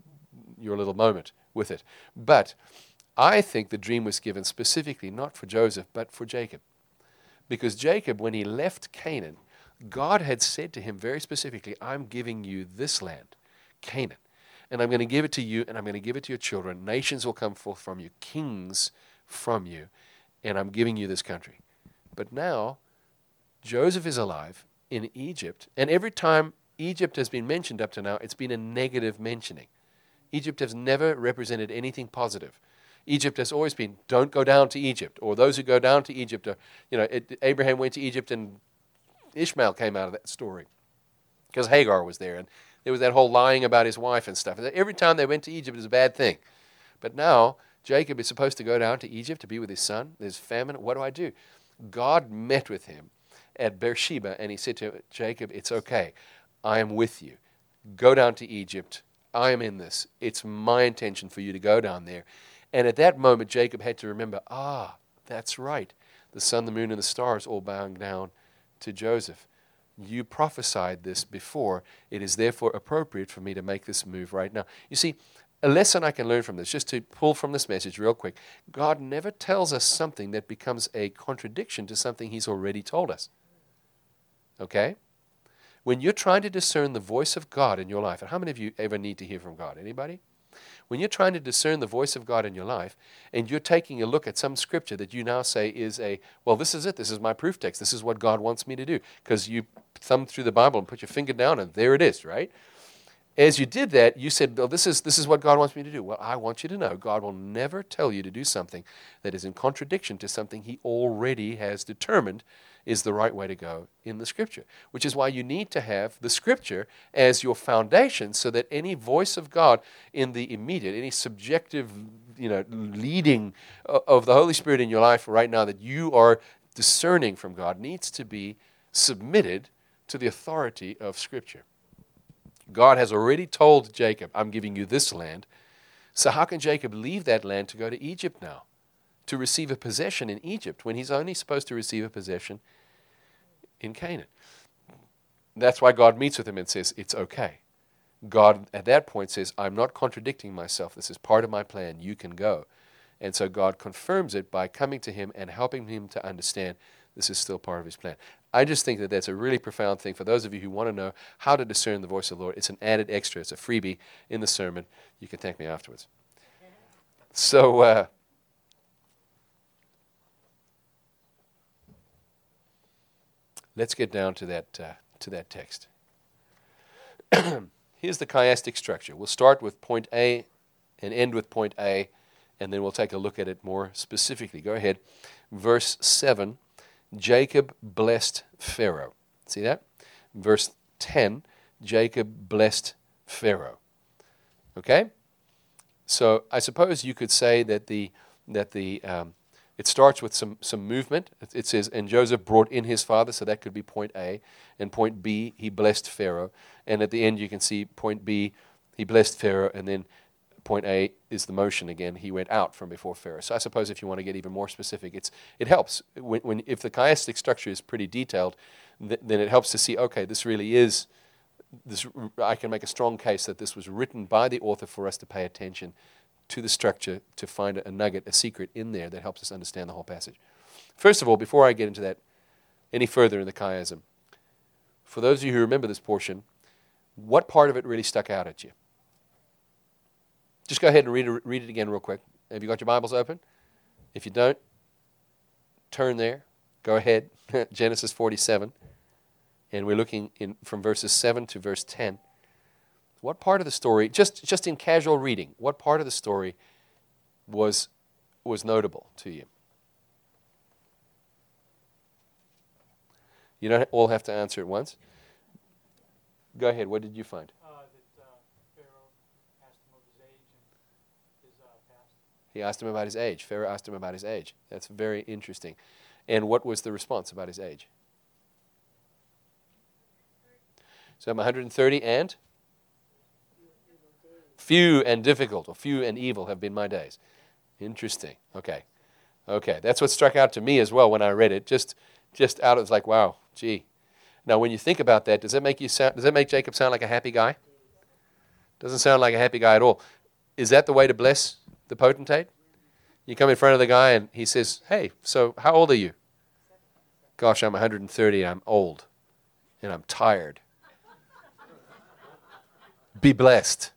moment with it. But I think the dream was given specifically not for Joseph, but for Jacob. Because Jacob, when he left Canaan, God had said to him very specifically, I'm giving you this land, Canaan. And I'm going to give it to you, and I'm going to give it to your children. Nations will come forth from you, kings from you, and I'm giving you this country. But now, Joseph is alive in Egypt, and every time Egypt has been mentioned up to now, it's been a negative mentioning. Egypt has never represented anything positive. Egypt has always been, don't go down to Egypt, or those who go down to Egypt are, Abraham went to Egypt and Ishmael came out of that story. because Hagar was there, and there was that whole lying about his wife and stuff. Every time they went to Egypt, it was a bad thing. But now, Jacob is supposed to go down to Egypt to be with his son. There's famine. What do I do? God met with him at Beersheba, and he said to Jacob, it's okay. I am with you. Go down to Egypt. I am in this. It's my intention for you to go down there. And at that moment, Jacob had to remember, that's right. The sun, the moon, and the stars all bowing down to Joseph. You prophesied this before. It is therefore appropriate for me to make this move right now. You see, a lesson I can learn from this, just to pull from this message real quick, God never tells us something that becomes a contradiction to something He's already told us. Okay? When you're trying to discern the voice of God in your life, and how many of you ever need to hear from God? Anybody? When you're trying to discern the voice of God in your life, and you're taking a look at some scripture that you now say is this is it, this is my proof text, this is what God wants me to do, because you thumb through the Bible and put your finger down, and there it is, right? As you did that, you said, well, this is what God wants me to do. Well, I want you to know God will never tell you to do something that is in contradiction to something He already has determined is the right way to go in the Scripture, which is why you need to have the Scripture as your foundation so that any voice of God in the immediate, any subjective, leading of the Holy Spirit in your life right now that you are discerning from God needs to be submitted to the authority of Scripture. God has already told Jacob, I'm giving you this land. So how can Jacob leave that land to go to Egypt now? To receive a possession in Egypt when he's only supposed to receive a possession in Canaan. That's why God meets with him and says, it's okay. God at that point says, I'm not contradicting myself. This is part of my plan. You can go. And so God confirms it by coming to him and helping him to understand this is still part of His plan. I just think that that's a really profound thing for those of you who want to know how to discern the voice of the Lord. It's an added extra. It's a freebie in the sermon. You can thank me afterwards. So, let's get down to that text. Here's the chiastic structure. We'll start with point A and end with point A, and then we'll take a look at it more specifically. Go ahead. Verse 7. Jacob blessed Pharaoh. See that? Verse 10, Jacob blessed Pharaoh. Okay? So I suppose you could say that it starts with some movement. It says, and Joseph brought in his father, so that could be point A. And point B, he blessed Pharaoh. And at the end you can see point B, he blessed Pharaoh, and then point A is the motion again. He went out from before Pharaoh. So I suppose if you want to get even more specific, it helps. If the chiastic structure is pretty detailed, then it helps to see, okay, this really is, I can make a strong case that this was written by the author for us to pay attention to the structure, to find a nugget, a secret in there that helps us understand the whole passage. First of all, before I get into that any further in the chiasm, for those of you who remember this portion, what part of it really stuck out at you? Just go ahead and read it again real quick. Have you got your Bibles open? If you don't, turn there. Go ahead. Genesis 47. And we're looking from verses 7 to verse 10. What part of the story, just in casual reading, what part of the story was notable to you? You don't all have to answer at once. Go ahead. What did you find? He asked him about his age. Pharaoh asked him about his age. That's very interesting. And what was the response about his age? So I'm 130 and? Few and difficult, or few and evil have been my days. Interesting. Okay. That's what struck out to me as well when I read it. Just out, it's like, wow, gee. Now, when you think about that, does that make Jacob sound like a happy guy? Doesn't sound like a happy guy at all. Is that the way to bless the potentate? You come in front of the guy and he says, hey, so how old are you? Gosh, I'm 130 and I'm old and I'm tired. Be blessed.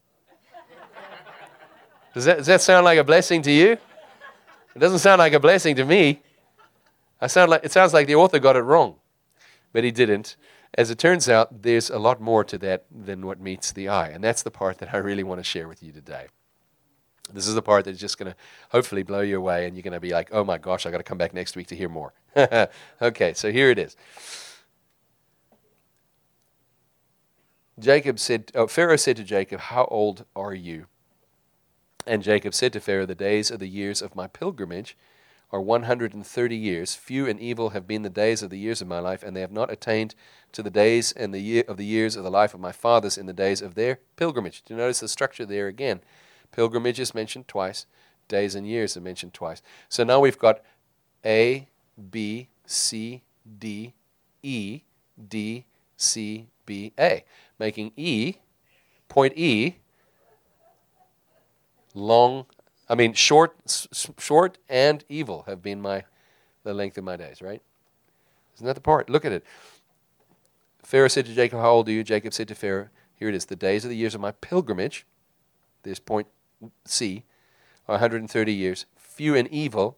Does that sound like a blessing to you? It doesn't sound like a blessing to me. It sounds like the author got it wrong, but he didn't. As it turns out, there's a lot more to that than what meets the eye, and that's the part that I really want to share with you today. This is the part that's just going to hopefully blow you away, and you're going to be like, oh my gosh, I got to come back next week to hear more. Okay, so here it is. Pharaoh said to Jacob, "How old are you?" And Jacob said to Pharaoh, "The days of the years of my pilgrimage are 130 years. Few and evil have been the days of the years of my life, and they have not attained to the days and the years of the life of my fathers in the days of their pilgrimage." Do you notice the structure there again? Pilgrimage is mentioned twice. Days and years are mentioned twice. So now we've got A, B, C, D, E, D, C, B, A, making point E, short and evil have been the length of my days, right? Isn't that the part? Look at it. Pharaoh said to Jacob, "How old are you?" Jacob said to Pharaoh, here it is, "The days of the years of my pilgrimage," there's point C, are 130 years. "Few and evil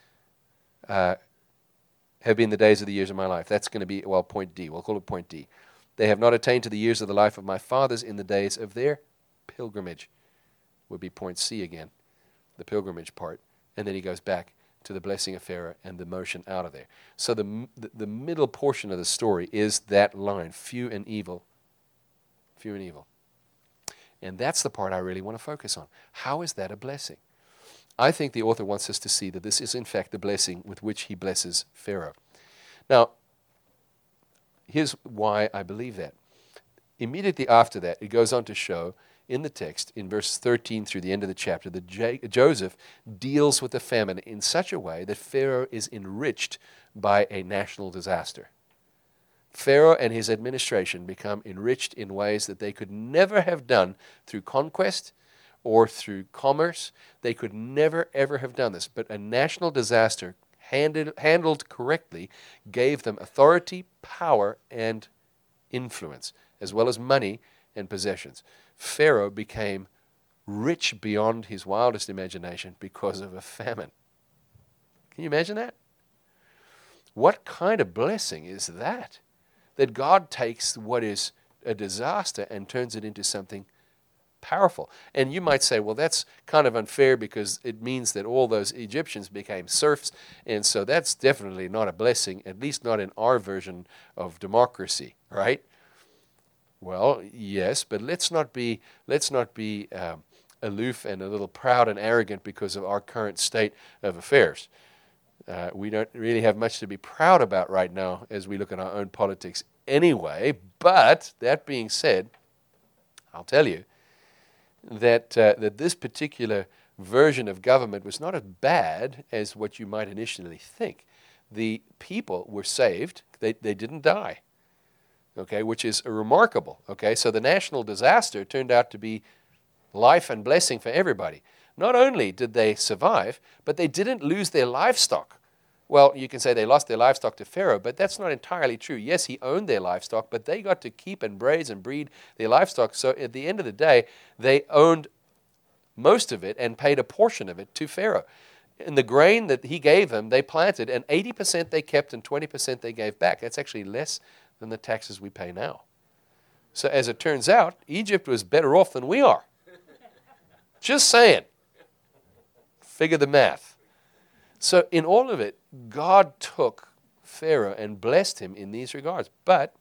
have been the days of the years of my life." That's going to be, point D. We'll call it point D. "They have not attained to the years of the life of my fathers in the days of their pilgrimage." Would be point C again, the pilgrimage part. And then he goes back to the blessing of Pharaoh and the motion out of there. So the middle portion of the story is that line, few and evil. Few and evil. And that's the part I really want to focus on. How is that a blessing? I think the author wants us to see that this is in fact the blessing with which he blesses Pharaoh. Now, here's why I believe that. Immediately after that, it goes on to show in the text, in verses 13 through the end of the chapter, that Joseph deals with the famine in such a way that Pharaoh is enriched by a national disaster. Pharaoh and his administration become enriched in ways that they could never have done through conquest or through commerce. They could never, ever have done this. But a national disaster handled correctly gave them authority, power, and influence, as well as money and possessions. Pharaoh became rich beyond his wildest imagination because of a famine. Can you imagine that? What kind of blessing is that? That God takes what is a disaster and turns it into something powerful. And you might say, well, that's kind of unfair because it means that all those Egyptians became serfs, and so that's definitely not a blessing, at least not in our version of democracy, right? Well, yes, but let's not be aloof and a little proud and arrogant because of our current state of affairs. We don't really have much to be proud about right now as we look at our own politics anyway. But that being said, I'll tell you that this particular version of government was not as bad as what you might initially think. The people were saved. They didn't die. Okay, which is remarkable. Okay, so the national disaster turned out to be life and blessing for everybody. Not only did they survive, but they didn't lose their livestock. Well, you can say they lost their livestock to Pharaoh, but that's not entirely true. Yes, he owned their livestock, but they got to keep and raise and breed their livestock. So at the end of the day, they owned most of it and paid a portion of it to Pharaoh. And the grain that he gave them, they planted, and 80% they kept and 20% they gave back. That's actually less than the taxes we pay now. So as it turns out, Egypt was better off than we are. Just saying. Figure the math. So in all of it, God took Pharaoh and blessed him in these regards. But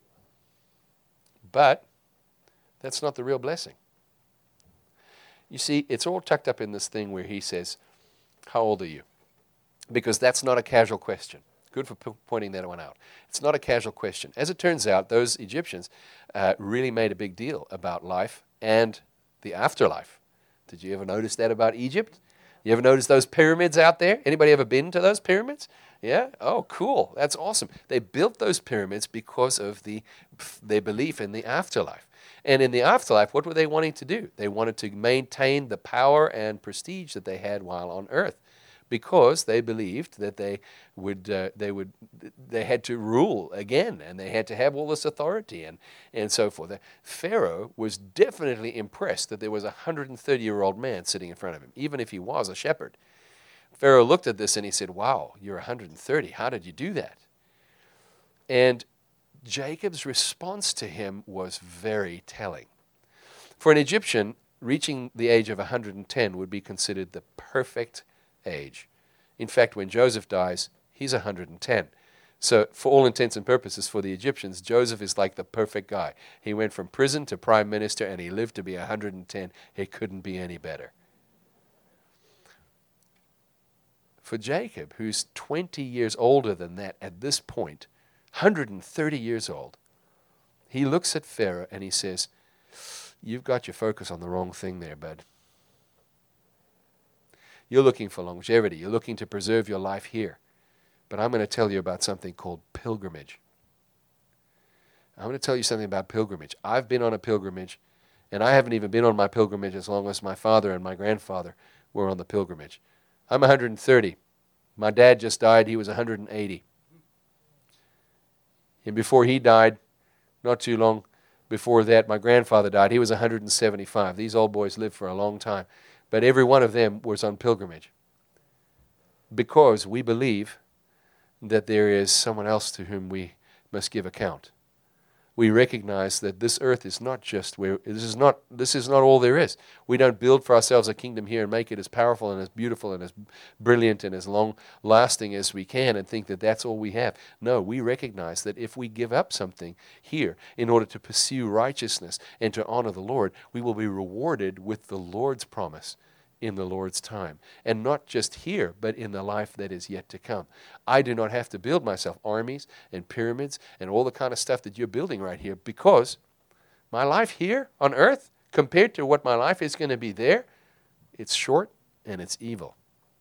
that's not the real blessing. You see, it's all tucked up in this thing where he says, "How old are you?" Because that's not a casual question. Good for pointing that one out. It's not a casual question. As it turns out, those Egyptians really made a big deal about life and the afterlife. Did you ever notice that about Egypt? You ever notice those pyramids out there? Anybody ever been to those pyramids? Yeah? Oh, cool. That's awesome. They built those pyramids because of their belief in the afterlife. And in the afterlife, what were they wanting to do? They wanted to maintain the power and prestige that they had while on earth, because they believed that they had to rule again, and they had to have all this authority and so forth. Pharaoh was definitely impressed that there was a 130-year-old man sitting in front of him, even if he was a shepherd. Pharaoh looked at this and he said, "Wow, you're 130. How did you do that?" And Jacob's response to him was very telling. For an Egyptian, reaching the age of 110 would be considered the perfect age. In fact, when Joseph dies, he's 110. So for all intents and purposes, for the Egyptians, Joseph is like the perfect guy. He went from prison to prime minister, and he lived to be 110. It couldn't be any better. For Jacob, who's 20 years older than that at this point, 130 years old, he looks at Pharaoh and he says, you've got your focus on the wrong thing there, bud. You're looking for longevity. You're looking to preserve your life here. But I'm going to tell you about something called pilgrimage. I'm going to tell you something about pilgrimage. I've been on a pilgrimage, and I haven't even been on my pilgrimage as long as my father and my grandfather were on the pilgrimage. I'm 130. My dad just died. He was 180. And before he died, not too long before that, my grandfather died. He was 175. These old boys lived for a long time. But every one of them was on pilgrimage. Because we believe that there is someone else to whom we must give account. We recognize that this earth is not just where, this is not all there is. We don't build for ourselves a kingdom here and make it as powerful and as beautiful and as brilliant and as long-lasting as we can and think that that's all we have. No, we recognize that if we give up something here in order to pursue righteousness and to honor the Lord, we will be rewarded with the Lord's promise in the Lord's time. And not just here, but in the life that is yet to come. I do not have to build myself armies and pyramids and all the kind of stuff that you're building right here, because my life here on earth, compared to what my life is going to be there, it's short and it's evil.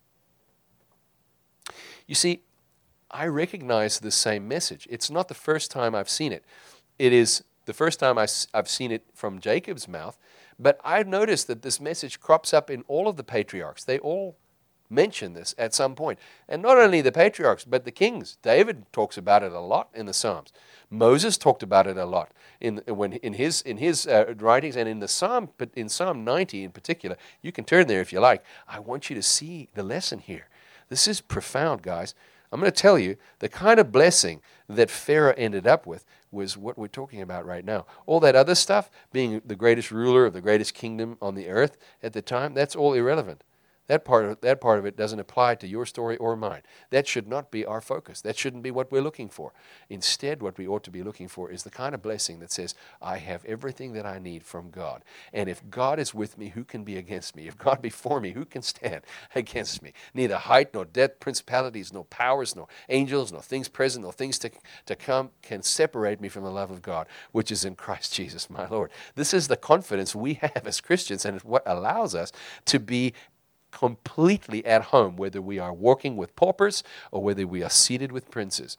You see, I recognize the same message. It's not the first time I've seen it. It is the first time I've seen it from Jacob's mouth. But I've noticed that this message crops up in all of the patriarchs. They all mention this at some point. And not only the patriarchs, but the kings. David talks about it a lot in the Psalms. Moses talked about it a lot in his writings, and in the Psalm, but in Psalm 90 in particular. You can turn there if you like. I want you to see the lesson here. This is profound, guys. I'm going to tell you the kind of blessing that Pharaoh ended up with was what we're talking about right now. All that other stuff, being the greatest ruler of the greatest kingdom on the earth at the time, that's all irrelevant. That part of it doesn't apply to your story or mine. That should not be our focus. That shouldn't be what we're looking for. Instead, what we ought to be looking for is the kind of blessing that says, I have everything that I need from God. And if God is with me, who can be against me? If God be for me, who can stand against me? Neither height nor depth, principalities, nor powers, nor angels, nor things present, nor things to come can separate me from the love of God, which is in Christ Jesus, my Lord. This is the confidence we have as Christians, and it's what allows us to be completely at home, whether we are walking with paupers or whether we are seated with princes.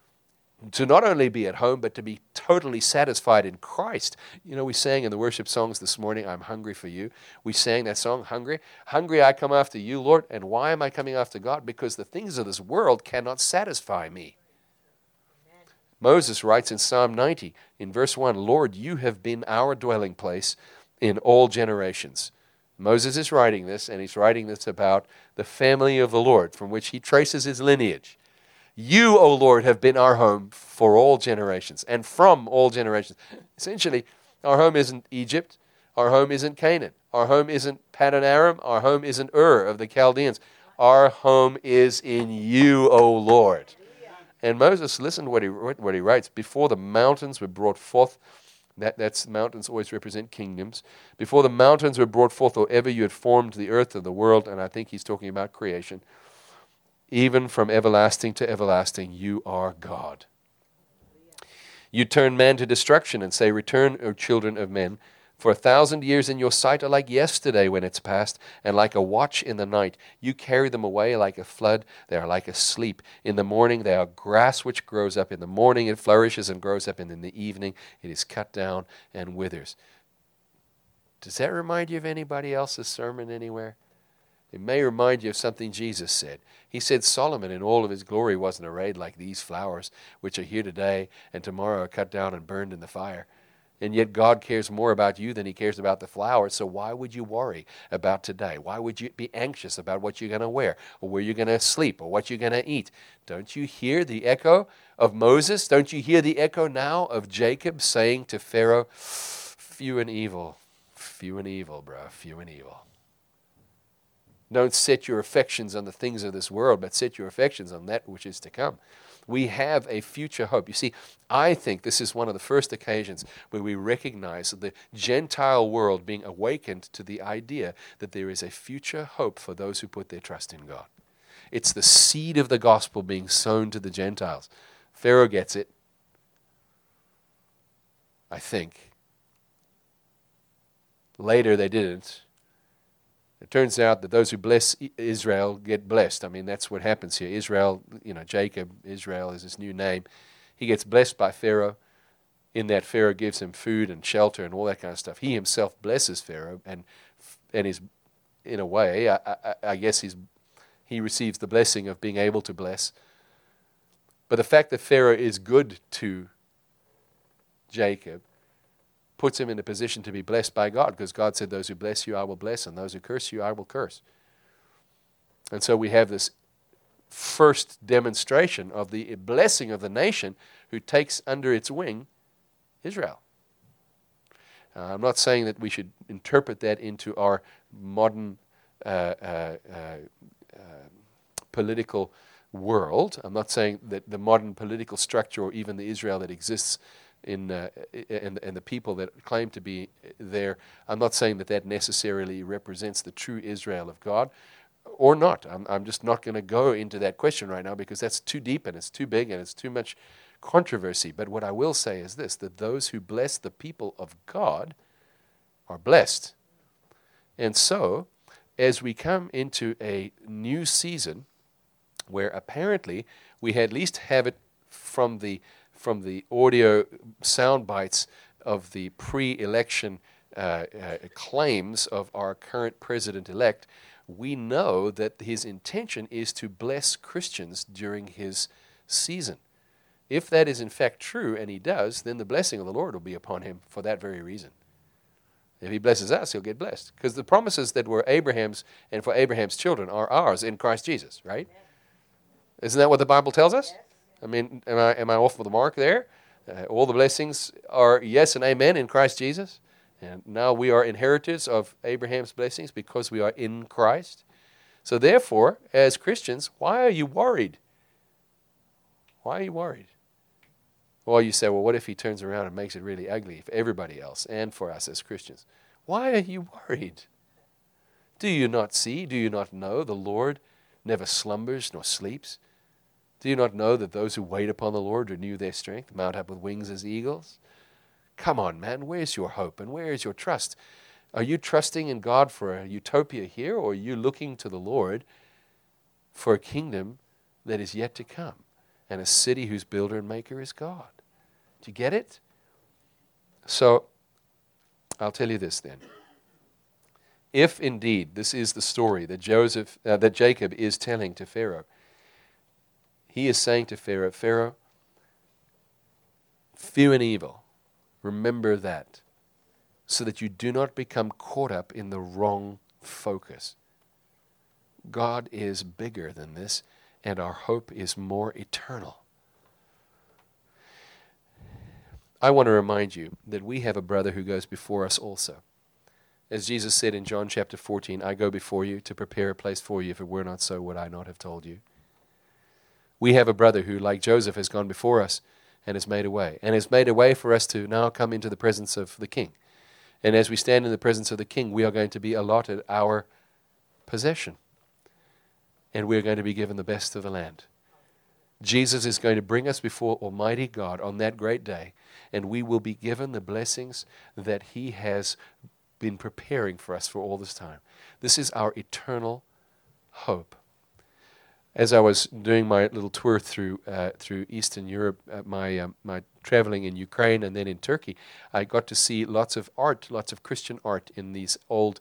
To not only be at home, but to be totally satisfied in Christ. You know, we sang in the worship songs this morning, I'm hungry for you. We sang that song, Hungry. Hungry I come after you, Lord. And why am I coming after God? Because the things of this world cannot satisfy me. Amen. Moses writes in Psalm 90, in verse 1, Lord, you have been our dwelling place in all generations. Moses is writing this, and he's writing this about the family of the Lord, from which he traces his lineage. You, O Lord, have been our home for all generations, and from all generations. Essentially, our home isn't Egypt. Our home isn't Canaan. Our home isn't Paddan Aram. Our home isn't Ur of the Chaldeans. Our home is in you, O Lord. And Moses, listen to what he writes. Before the mountains were brought forth, that's mountains always represent kingdoms. Before the mountains were brought forth, or ever you had formed the earth and the world, and I think he's talking about creation, even from everlasting to everlasting, you are God. You turn man to destruction and say, return, O children of men. For 1,000 years in your sight are like yesterday when it's past, and like a watch in the night. You carry them away like a flood. They are like a sleep. In the morning they are grass which grows up. In the morning it flourishes and grows up, and in the evening it is cut down and withers. Does that remind you of anybody else's sermon anywhere? It may remind you of something Jesus said. He said Solomon in all of his glory wasn't arrayed like these flowers, which are here today and tomorrow are cut down and burned in the fire. And yet God cares more about you than he cares about the flowers. So why would you worry about today? Why would you be anxious about what you're going to wear or where you're going to sleep or what you're going to eat? Don't you hear the echo of Moses? Don't you hear the echo now of Jacob saying to Pharaoh, few and evil, bro, few and evil. Don't set your affections on the things of this world, but set your affections on that which is to come. We have a future hope. You see, I think this is one of the first occasions where we recognize the Gentile world being awakened to the idea that there is a future hope for those who put their trust in God. It's the seed of the gospel being sown to the Gentiles. Pharaoh gets it, I think. Later they didn't. It turns out that those who bless Israel get blessed. I mean, that's what happens here. Israel, Jacob, Israel is his new name. He gets blessed by Pharaoh, in that Pharaoh gives him food and shelter and all that kind of stuff. He himself blesses Pharaoh, and is, in a way, I guess he receives the blessing of being able to bless. But the fact that Pharaoh is good to Jacob puts him in a position to be blessed by God, because God said, those who bless you I will bless, and those who curse you I will curse. And so we have this first demonstration of the blessing of the nation who takes under its wing Israel. I'm not saying that we should interpret that into our modern political world. I'm not saying that the modern political structure, or even the Israel that exists and the people that claim to be there, I'm not saying that necessarily represents the true Israel of God, or not. I'm just not going to go into that question right now, because that's too deep and it's too big and it's too much controversy. But what I will say is this, that those who bless the people of God are blessed. And so, as we come into a new season, where apparently we at least have it from the audio sound bites of the pre-election claims of our current president-elect, we know that his intention is to bless Christians during his season. If that is in fact true, and he does, then the blessing of the Lord will be upon him for that very reason. If he blesses us, he'll get blessed. Because the promises that were Abraham's and for Abraham's children are ours in Christ Jesus, right? Isn't that what the Bible tells us? I mean, am I off the mark there? All the blessings are yes and amen in Christ Jesus. And now we are inheritors of Abraham's blessings because we are in Christ. So therefore, as Christians, why are you worried? Why are you worried? Well, you say, well, what if he turns around and makes it really ugly for everybody else and for us as Christians? Why are you worried? Do you not see? Do you not know the Lord never slumbers nor sleeps? Do you not know that those who wait upon the Lord renew their strength, mount up with wings as eagles? Come on, man, where's your hope and where is your trust? Are you trusting in God for a utopia here, or are you looking to the Lord for a kingdom that is yet to come, and a city whose builder and maker is God? Do you get it? So, I'll tell you this then. If indeed this is the story that Jacob is telling to Pharaoh, he is saying to Pharaoh, Pharaoh, fear and evil, remember that, so that you do not become caught up in the wrong focus. God is bigger than this, and our hope is more eternal. I want to remind you that we have a brother who goes before us also. As Jesus said in John chapter 14, I go before you to prepare a place for you. If it were not so, would I not have told you? We have a brother who, like Joseph, has gone before us and has made a way. And has made a way for us to now come into the presence of the King. And as we stand in the presence of the King, we are going to be allotted our possession. And we are going to be given the best of the land. Jesus is going to bring us before Almighty God on that great day, and we will be given the blessings that He has been preparing for us for all this time. This is our eternal hope. As I was doing my little tour through Eastern Europe, my traveling in Ukraine and then in Turkey, I got to see lots of art, lots of Christian art in these old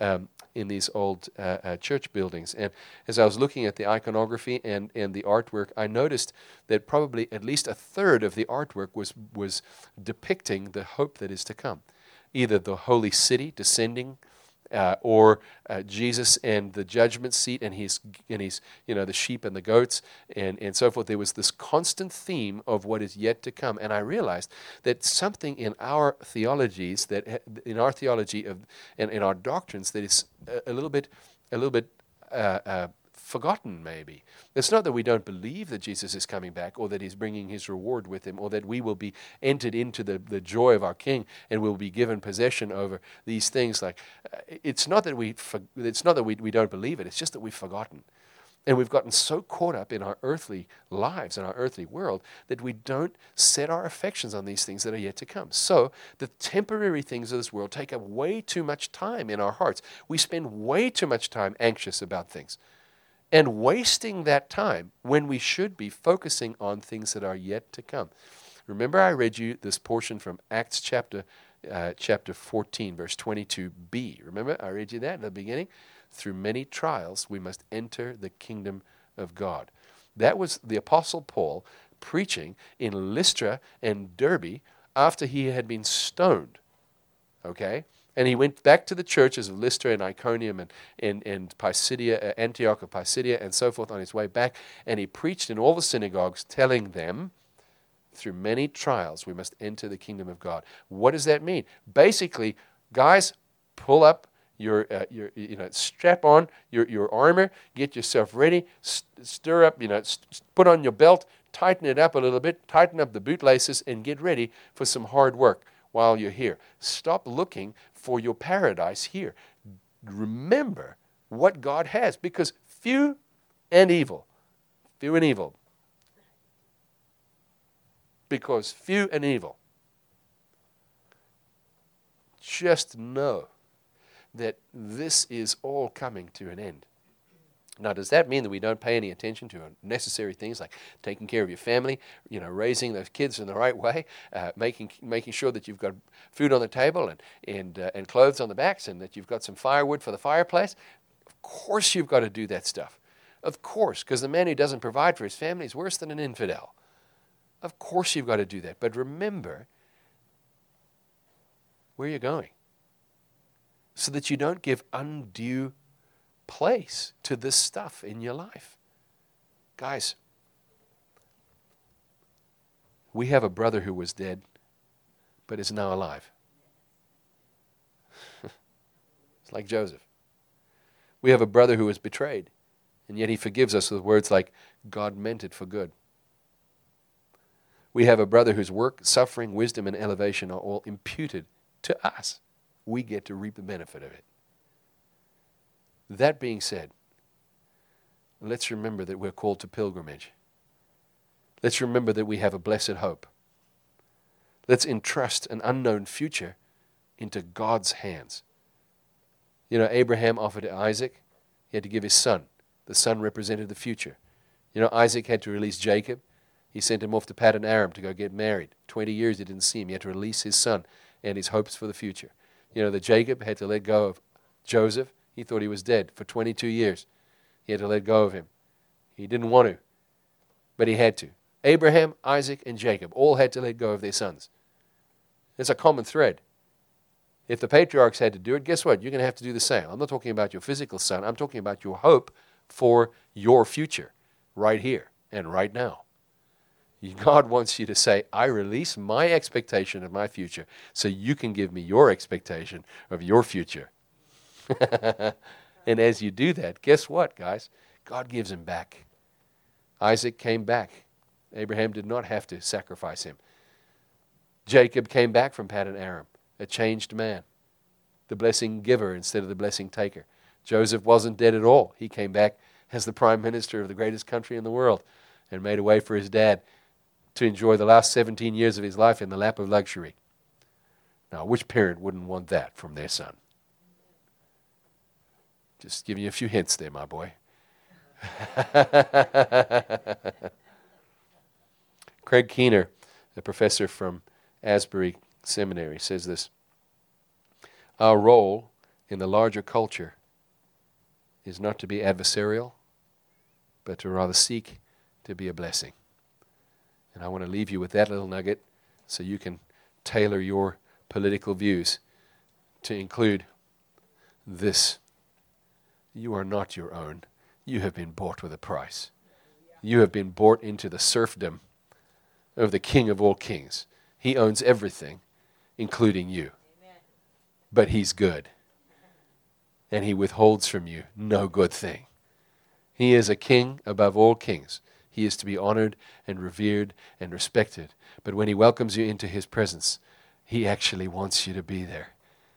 church buildings. And as I was looking at the iconography and the artwork, I noticed that probably at least a third of the artwork was depicting the hope that is to come. Either the holy city descending, or Jesus and the judgment seat and his the sheep and the goats and so forth. There was this constant theme of what is yet to come, and I realized that something in our theologies and in our doctrines that is a little bit forgotten, maybe. It's not that we don't believe that Jesus is coming back or that he's bringing his reward with him or that we will be entered into the joy of our King and will be given possession over these things. It's not that we don't believe it. It's just that we've forgotten. And we've gotten so caught up in our earthly lives and our earthly world that we don't set our affections on these things that are yet to come. So the temporary things of this world take up way too much time in our hearts. We spend way too much time anxious about things and wasting that time when we should be focusing on things that are yet to come. Remember, I read you this portion from Acts chapter 14, verse 22b. Remember, I read you that in the beginning? Through many trials, we must enter the kingdom of God. That was the Apostle Paul preaching in Lystra and Derbe after he had been stoned. Okay? And he went back to the churches of Lystra and Iconium and Pisidia, Antioch of Pisidia and so forth on his way back. And he preached in all the synagogues telling them, through many trials, we must enter the kingdom of God. What does that mean? Basically, guys, pull up strap on your armor, get yourself ready, stir up, put on your belt, tighten it up a little bit, tighten up the bootlaces, and get ready for some hard work while you're here. Stop looking for your paradise here. Remember what God has, because few and evil, because few and evil, just know that this is all coming to an end. Now, does that mean that we don't pay any attention to necessary things like taking care of your family, raising those kids in the right way, making sure that you've got food on the table and clothes on the backs, and that you've got some firewood for the fireplace? Of course you've got to do that stuff. Of course, because the man who doesn't provide for his family is worse than an infidel. Of course you've got to do that. But remember where you're going, so that you don't give undue place to this stuff in your life. Guys, we have a brother who was dead, but is now alive. It's like Joseph. We have a brother who was betrayed, and yet he forgives us with words like, God meant it for good. We have a brother whose work, suffering, wisdom, and elevation are all imputed to us. We get to reap the benefit of it. That being said, let's remember that we're called to pilgrimage. Let's remember that we have a blessed hope. Let's entrust an unknown future into God's hands. Abraham offered Isaac. He had to give his son. The son represented the future. Isaac had to release Jacob. He sent him off to Paddan Aram to go get married. 20 years he didn't see him. He had to release his son and his hopes for the future. That Jacob had to let go of Joseph. He thought he was dead for 22 years. He had to let go of him. He didn't want to, but he had to. Abraham, Isaac, and Jacob all had to let go of their sons. It's a common thread. If the patriarchs had to do it, guess what? You're going to have to do the same. I'm not talking about your physical son. I'm talking about your hope for your future right here and right now. God wants you to say, I release my expectation of my future so you can give me your expectation of your future. And as you do that, guess what, guys? God gives him back. Isaac came back. Abraham did not have to sacrifice him. Jacob came back from Paddan Aram, a changed man, the blessing giver instead of the blessing taker. Joseph wasn't dead at all. He came back as the prime minister of the greatest country in the world and made a way for his dad to enjoy the last 17 years of his life in the lap of luxury. Now, which parent wouldn't want that from their son? Just giving you a few hints there, my boy. Craig Keener, a professor from Asbury Seminary, says this: our role in the larger culture is not to be adversarial, but to rather seek to be a blessing. And I want to leave you with that little nugget so you can tailor your political views to include this. You are not your own. You have been bought with a price. You have been bought into the serfdom of the King of all kings. He owns everything, including you. But he's good. And he withholds from you no good thing. He is a king above all kings. He is to be honored and revered and respected. But when he welcomes you into his presence, he actually wants you to be there.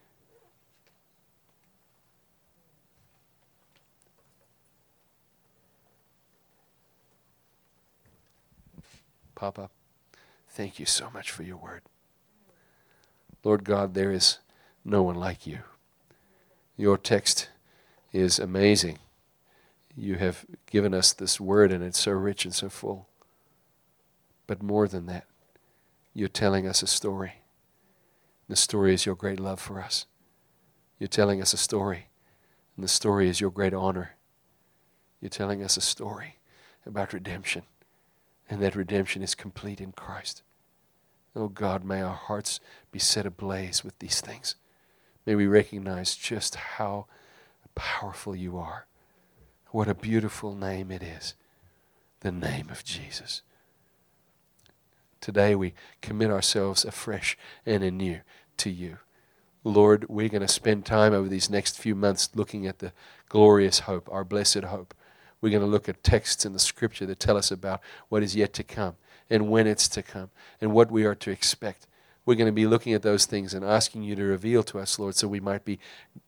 Papa, thank you so much for your word. Lord God, there is no one like you. Your text is amazing. You have given us this word, and it's so rich and so full. But more than that, you're telling us a story. The story is your great love for us. You're telling us a story, and the story is your great honor. You're telling us a story about redemption, and that redemption is complete in Christ. Oh God, may our hearts be set ablaze with these things. May we recognize just how powerful you are. What a beautiful name it is, the name of Jesus. Today we commit ourselves afresh and anew to you. Lord, we're going to spend time over these next few months looking at the glorious hope, our blessed hope. We're going to look at texts in the Scripture that tell us about what is yet to come and when it's to come and what we are to expect. We're going to be looking at those things and asking you to reveal to us, Lord, so we might be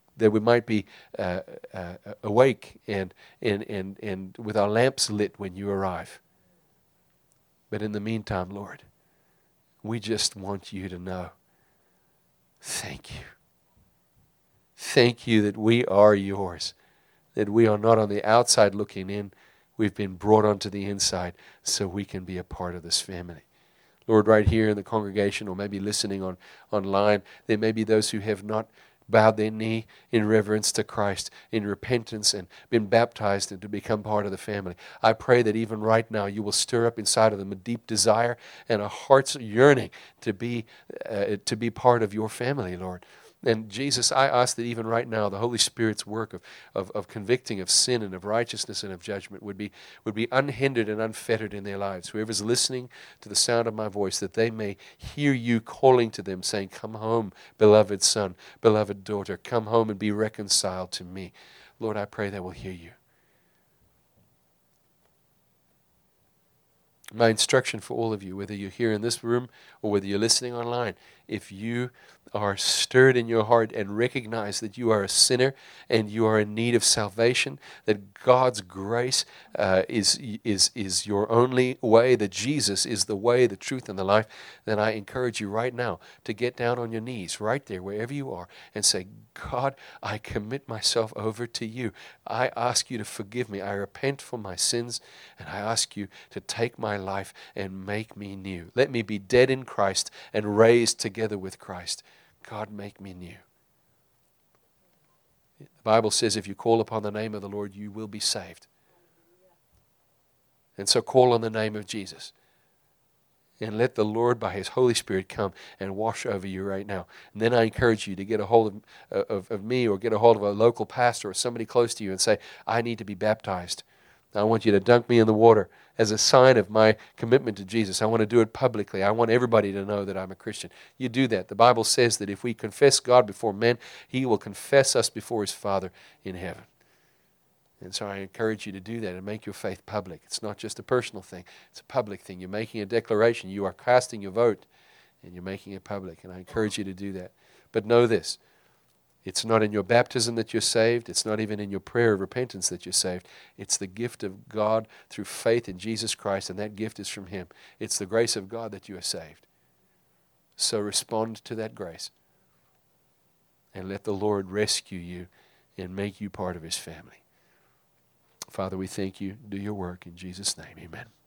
awake and with our lamps lit when you arrive. But in the meantime, Lord, we just want you to know, thank you. Thank you that we are yours, that we are not on the outside looking in. We've been brought onto the inside so we can be a part of this family. Lord, right here in the congregation, or maybe listening online, there may be those who have not bowed their knee in reverence to Christ, in repentance, and been baptized and to become part of the family. I pray that even right now you will stir up inside of them a deep desire and a heart's yearning to be part of your family, Lord. And Jesus, I ask that even right now the Holy Spirit's work of convicting of sin and of righteousness and of judgment would be unhindered and unfettered in their lives. Whoever's listening to the sound of my voice, that they may hear you calling to them, saying, come home, beloved son, beloved daughter, come home and be reconciled to me. Lord, I pray they will hear you. My instruction for all of you, whether you're here in this room or whether you're listening online, if you are stirred in your heart and recognize that you are a sinner and you are in need of salvation, that God's grace is your only way, that Jesus is the way, the truth, and the life, then I encourage you right now to get down on your knees right there, wherever you are, and say, God, I commit myself over to you. I ask you to forgive me. I repent for my sins, and I ask you to take my life and make me new. Let me be dead in Christ and raised together with Christ. God, make me new. The Bible says if you call upon the name of the Lord, you will be saved. And so call on the name of Jesus. And let the Lord, by His Holy Spirit, come and wash over you right now. And then I encourage you to get a hold of me, or get a hold of a local pastor or somebody close to you and say, I need to be baptized. I want you to dunk me in the water as a sign of my commitment to Jesus. I want to do it publicly. I want everybody to know that I'm a Christian. You do that. The Bible says that if we confess God before men, He will confess us before His Father in heaven. And so I encourage you to do that and make your faith public. It's not just a personal thing. It's a public thing. You're making a declaration. You are casting your vote, and you're making it public. And I encourage you to do that. But know this. It's not in your baptism that you're saved. It's not even in your prayer of repentance that you're saved. It's the gift of God through faith in Jesus Christ, and that gift is from Him. It's the grace of God that you are saved. So respond to that grace, and let the Lord rescue you and make you part of His family. Father, we thank you. Do your work in Jesus' name. Amen.